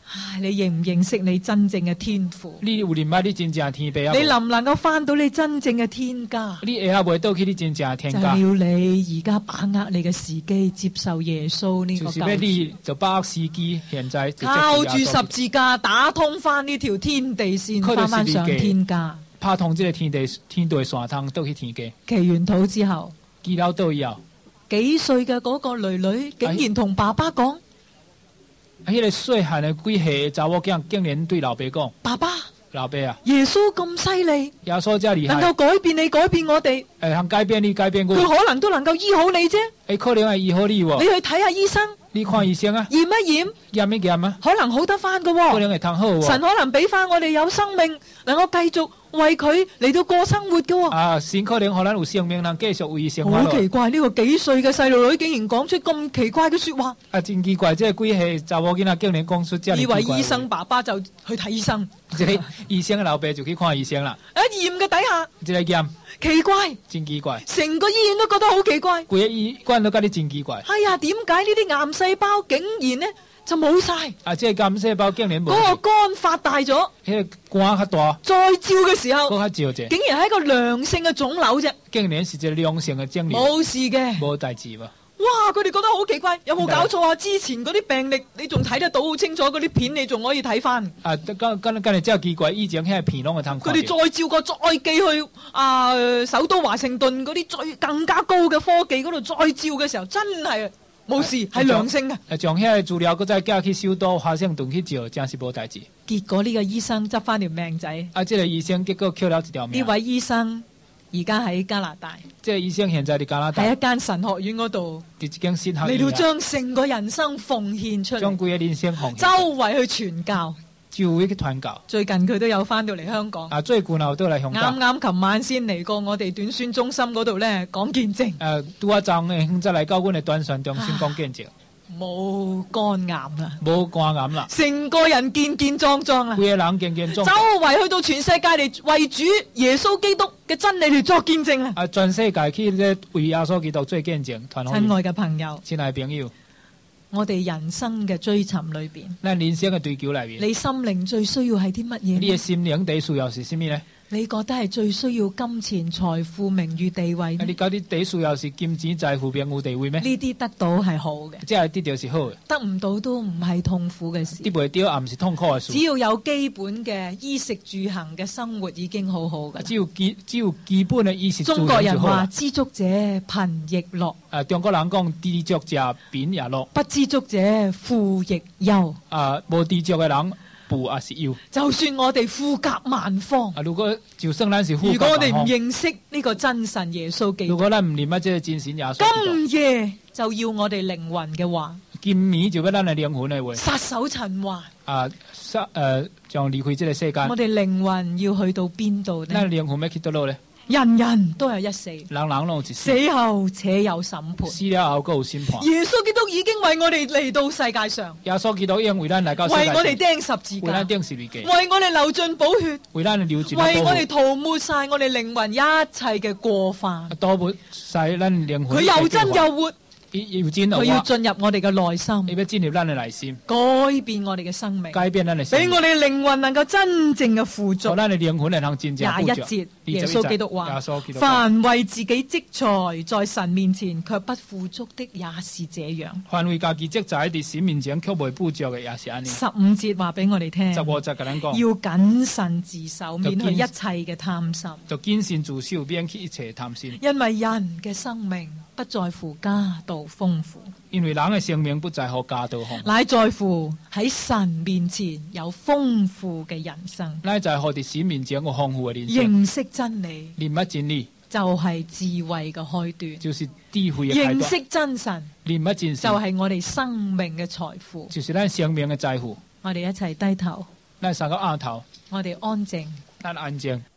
Speaker 1: 唉，你認唔認識你真正嘅天父？
Speaker 2: 你有認捌你真正天父啊？
Speaker 1: 你能唔能夠翻到你真正嘅天家？
Speaker 2: 你會未倒去你真正嘅天
Speaker 1: 就
Speaker 2: 家？
Speaker 1: 要你而家把握你嘅時機，接受耶穌呢個
Speaker 2: 就是
Speaker 1: 救主。
Speaker 2: 要你就把握時機，現在就
Speaker 1: 靠住十字架打通翻呢條天地線，翻翻上天家。
Speaker 2: 拍通這個天地線通，倒去天家。
Speaker 1: 祈完禱之後，
Speaker 2: 祈禱到以後，
Speaker 1: 幾歲嘅嗰個女女竟然同爸爸講：
Speaker 2: 迄個細漢嘅幾歲查某囝竟然對老爸講：
Speaker 1: 爸爸，
Speaker 2: 老爸啊，
Speaker 1: 耶穌咁犀利，
Speaker 2: 耶穌真厲害，
Speaker 1: 能夠改變你，改變我哋，
Speaker 2: 通改變你，改變我。
Speaker 1: 佢可能都能夠醫好你啫。
Speaker 2: 可能係醫好你喎。
Speaker 1: 你去睇下醫生，
Speaker 2: 你看醫生啊，
Speaker 1: 驗一驗，
Speaker 2: 驗一驗啊，
Speaker 1: 可能好得翻噶。
Speaker 2: 可能係通好喎。
Speaker 1: 神可能俾翻我哋有生命，能夠繼續為佢嚟到過生活噶。
Speaker 2: 啊，神可能可能有生命，能繼續為伊生活。
Speaker 1: 好奇怪，呢個幾歲嘅細路女竟然講出咁奇怪嘅說話。
Speaker 2: 啊，真奇怪，這幾歲查某囡仔竟然講出這樣奇怪。
Speaker 1: 以為醫生爸爸就去睇醫生，
Speaker 2: 即係醫生嘅老爸就去看醫生啦。
Speaker 1: 一驗嘅底下，
Speaker 2: 即係驗，
Speaker 1: 奇怪，
Speaker 2: 真奇怪，
Speaker 1: 成個醫院都覺得好奇怪。
Speaker 2: 規個醫院都覺得真奇怪。
Speaker 1: 哎呀，點解呢啲癌細胞竟然呢就冇晒？
Speaker 2: 啊，即係癌細胞竟然冇。
Speaker 1: 嗰個肝發大咗，
Speaker 2: 迄個肝較大。
Speaker 1: 再照嘅時候，
Speaker 2: 嗰較照啫，
Speaker 1: 竟然係一個良性嘅腫瘤啫。
Speaker 2: 竟然是一個良性嘅腫瘤。
Speaker 1: 冇事嘅，
Speaker 2: 冇大事喎。
Speaker 1: 哇！佢哋覺得好奇怪，有冇搞錯啊？之前嗰啲病歷你仲睇得到好清楚，嗰啲片你仲可以睇翻。
Speaker 2: 啊，跟你真係奇怪，以前喺片攏係通。
Speaker 1: 佢哋再照過，再寄去首都華盛頓嗰啲更加高嘅科技嗰度再照嘅時候，真係冇事，係良性嘅。
Speaker 2: 將迄個資料，再寄去首都華盛頓去照，真係冇大事。
Speaker 1: 結果呢個醫生執翻條命仔。
Speaker 2: 啊，這個醫生結果扣了一條命。
Speaker 1: 呢位醫生而家喺加拿大。
Speaker 2: 這個醫生現在喺加拿大。
Speaker 1: 喺一間神學院嗰度。嚟到將成個人生奉獻出嚟。
Speaker 2: 將佢嘅人生奉獻。
Speaker 1: 周圍去傳教。
Speaker 2: 周圍去傳教。
Speaker 1: 最近佢都有翻到嚟香港。
Speaker 2: 啊，最近都嚟香港。
Speaker 1: 啱琴晚先嚟過我哋短宣中心嗰度咧講見證。
Speaker 2: 拄啊昨誒，再嚟到阮嘅短宣中心講見證。
Speaker 1: 冇肝癌啦，
Speaker 2: 冇肝癌啦，
Speaker 1: 成個人健健壯壯啦，
Speaker 2: 每個人健健壯壯，
Speaker 1: 周圍去到全世界嚟為主耶穌基督嘅真理嚟作見證啊！
Speaker 2: 啊，全世界去咧為耶穌基督做見證，
Speaker 1: 親愛嘅朋友，
Speaker 2: 親愛嘅朋友，
Speaker 1: 我哋人生嘅追尋裏邊，
Speaker 2: 咱人生嘅追求裏邊，
Speaker 1: 你心靈最需要係啲乜嘢？
Speaker 2: 你嘅心靈第一需要是什麼呢？
Speaker 1: 你覺得係最需要金錢、財富、名譽、地位呢？
Speaker 2: 你覺得第一需要是金錢、財富、名譽、地位咩？
Speaker 1: 呢啲得到係好嘅，
Speaker 2: 即係得到是好嘅，
Speaker 1: 得唔到都唔係痛苦嘅事。
Speaker 2: 得唔到也唔是痛苦嘅事。
Speaker 1: 只要有基本嘅衣食住行嘅生活已經好好嘅。
Speaker 2: 只要基本嘅衣食住行就好。
Speaker 1: 中國人話知足者貧亦樂。
Speaker 2: 中國人講知足者貧也樂。
Speaker 1: 不知足者富亦憂。
Speaker 2: 無知足嘅人。富也是憂，就
Speaker 1: 算我哋富甲萬方，
Speaker 2: 如果就算咱是富甲萬方，
Speaker 1: 如果我哋唔認識呢個真神耶穌基督，
Speaker 2: 如果咱唔認乜即係真神耶穌，
Speaker 1: 今夜就要我哋靈魂嘅話，
Speaker 2: 今年就要咱嘅靈魂嘅話，
Speaker 1: 撒手塵寰，
Speaker 2: 將離開這個世界，
Speaker 1: 我哋靈魂要去到邊度呢？
Speaker 2: 咱靈魂要去到哪呢？
Speaker 1: 人人都有一死，
Speaker 2: 人人都有一死，
Speaker 1: 死後且有審判，
Speaker 2: 死了後還有審判。
Speaker 1: 耶穌基督已經為我哋嚟到世界上，
Speaker 2: 耶穌基督已經為咱來到世界上，
Speaker 1: 為我哋釘十字架，
Speaker 2: 為咱釘十字架，
Speaker 1: 為我哋流盡寶血，
Speaker 2: 為咱流盡寶血，
Speaker 1: 為我哋塗抹晒我哋靈魂一切嘅過犯，
Speaker 2: 塗抹晒咱靈魂。
Speaker 1: 佢又真又活。
Speaker 2: 佢
Speaker 1: 要進入我哋嘅內心，
Speaker 2: 你要進入咱嘅內心，
Speaker 1: 改變我哋嘅生命，
Speaker 2: 改變咱嘅生命，
Speaker 1: 俾我哋靈魂能夠真正嘅富足。
Speaker 2: 咱嘅靈魂能真正富足。
Speaker 1: 21節，耶穌基督話：
Speaker 2: 基
Speaker 1: 凡為自己積財在神面前卻不富足的，也是這樣。
Speaker 2: 凡為家己積財在神面前卻未富足嘅，也是安尼。
Speaker 1: 15節話俾我哋聽
Speaker 2: ，15節跟咱講，
Speaker 1: 要謹慎自守，免去一切嘅貪心。
Speaker 2: 就謹慎自守，免去一切貪心。
Speaker 1: 因為人嘅生命不在乎家道豐富，
Speaker 2: 因為人嘅生命不在乎家道豐富，
Speaker 1: 乃在乎喺神面前有豐富嘅人生。
Speaker 2: 乃在乎喺神面前有豐富嘅人生。
Speaker 1: 認識真理，
Speaker 2: 認乜真理
Speaker 1: 就係智慧嘅開端，
Speaker 2: 就是智慧嘅開端。
Speaker 1: 認識真神，
Speaker 2: 認乜真神
Speaker 1: 就係我哋生命嘅財富，
Speaker 2: 就是咱生命嘅財富。
Speaker 1: 我哋一齊低頭，
Speaker 2: 咱三個額頭，
Speaker 1: 我哋安靜，
Speaker 2: 咱安靜。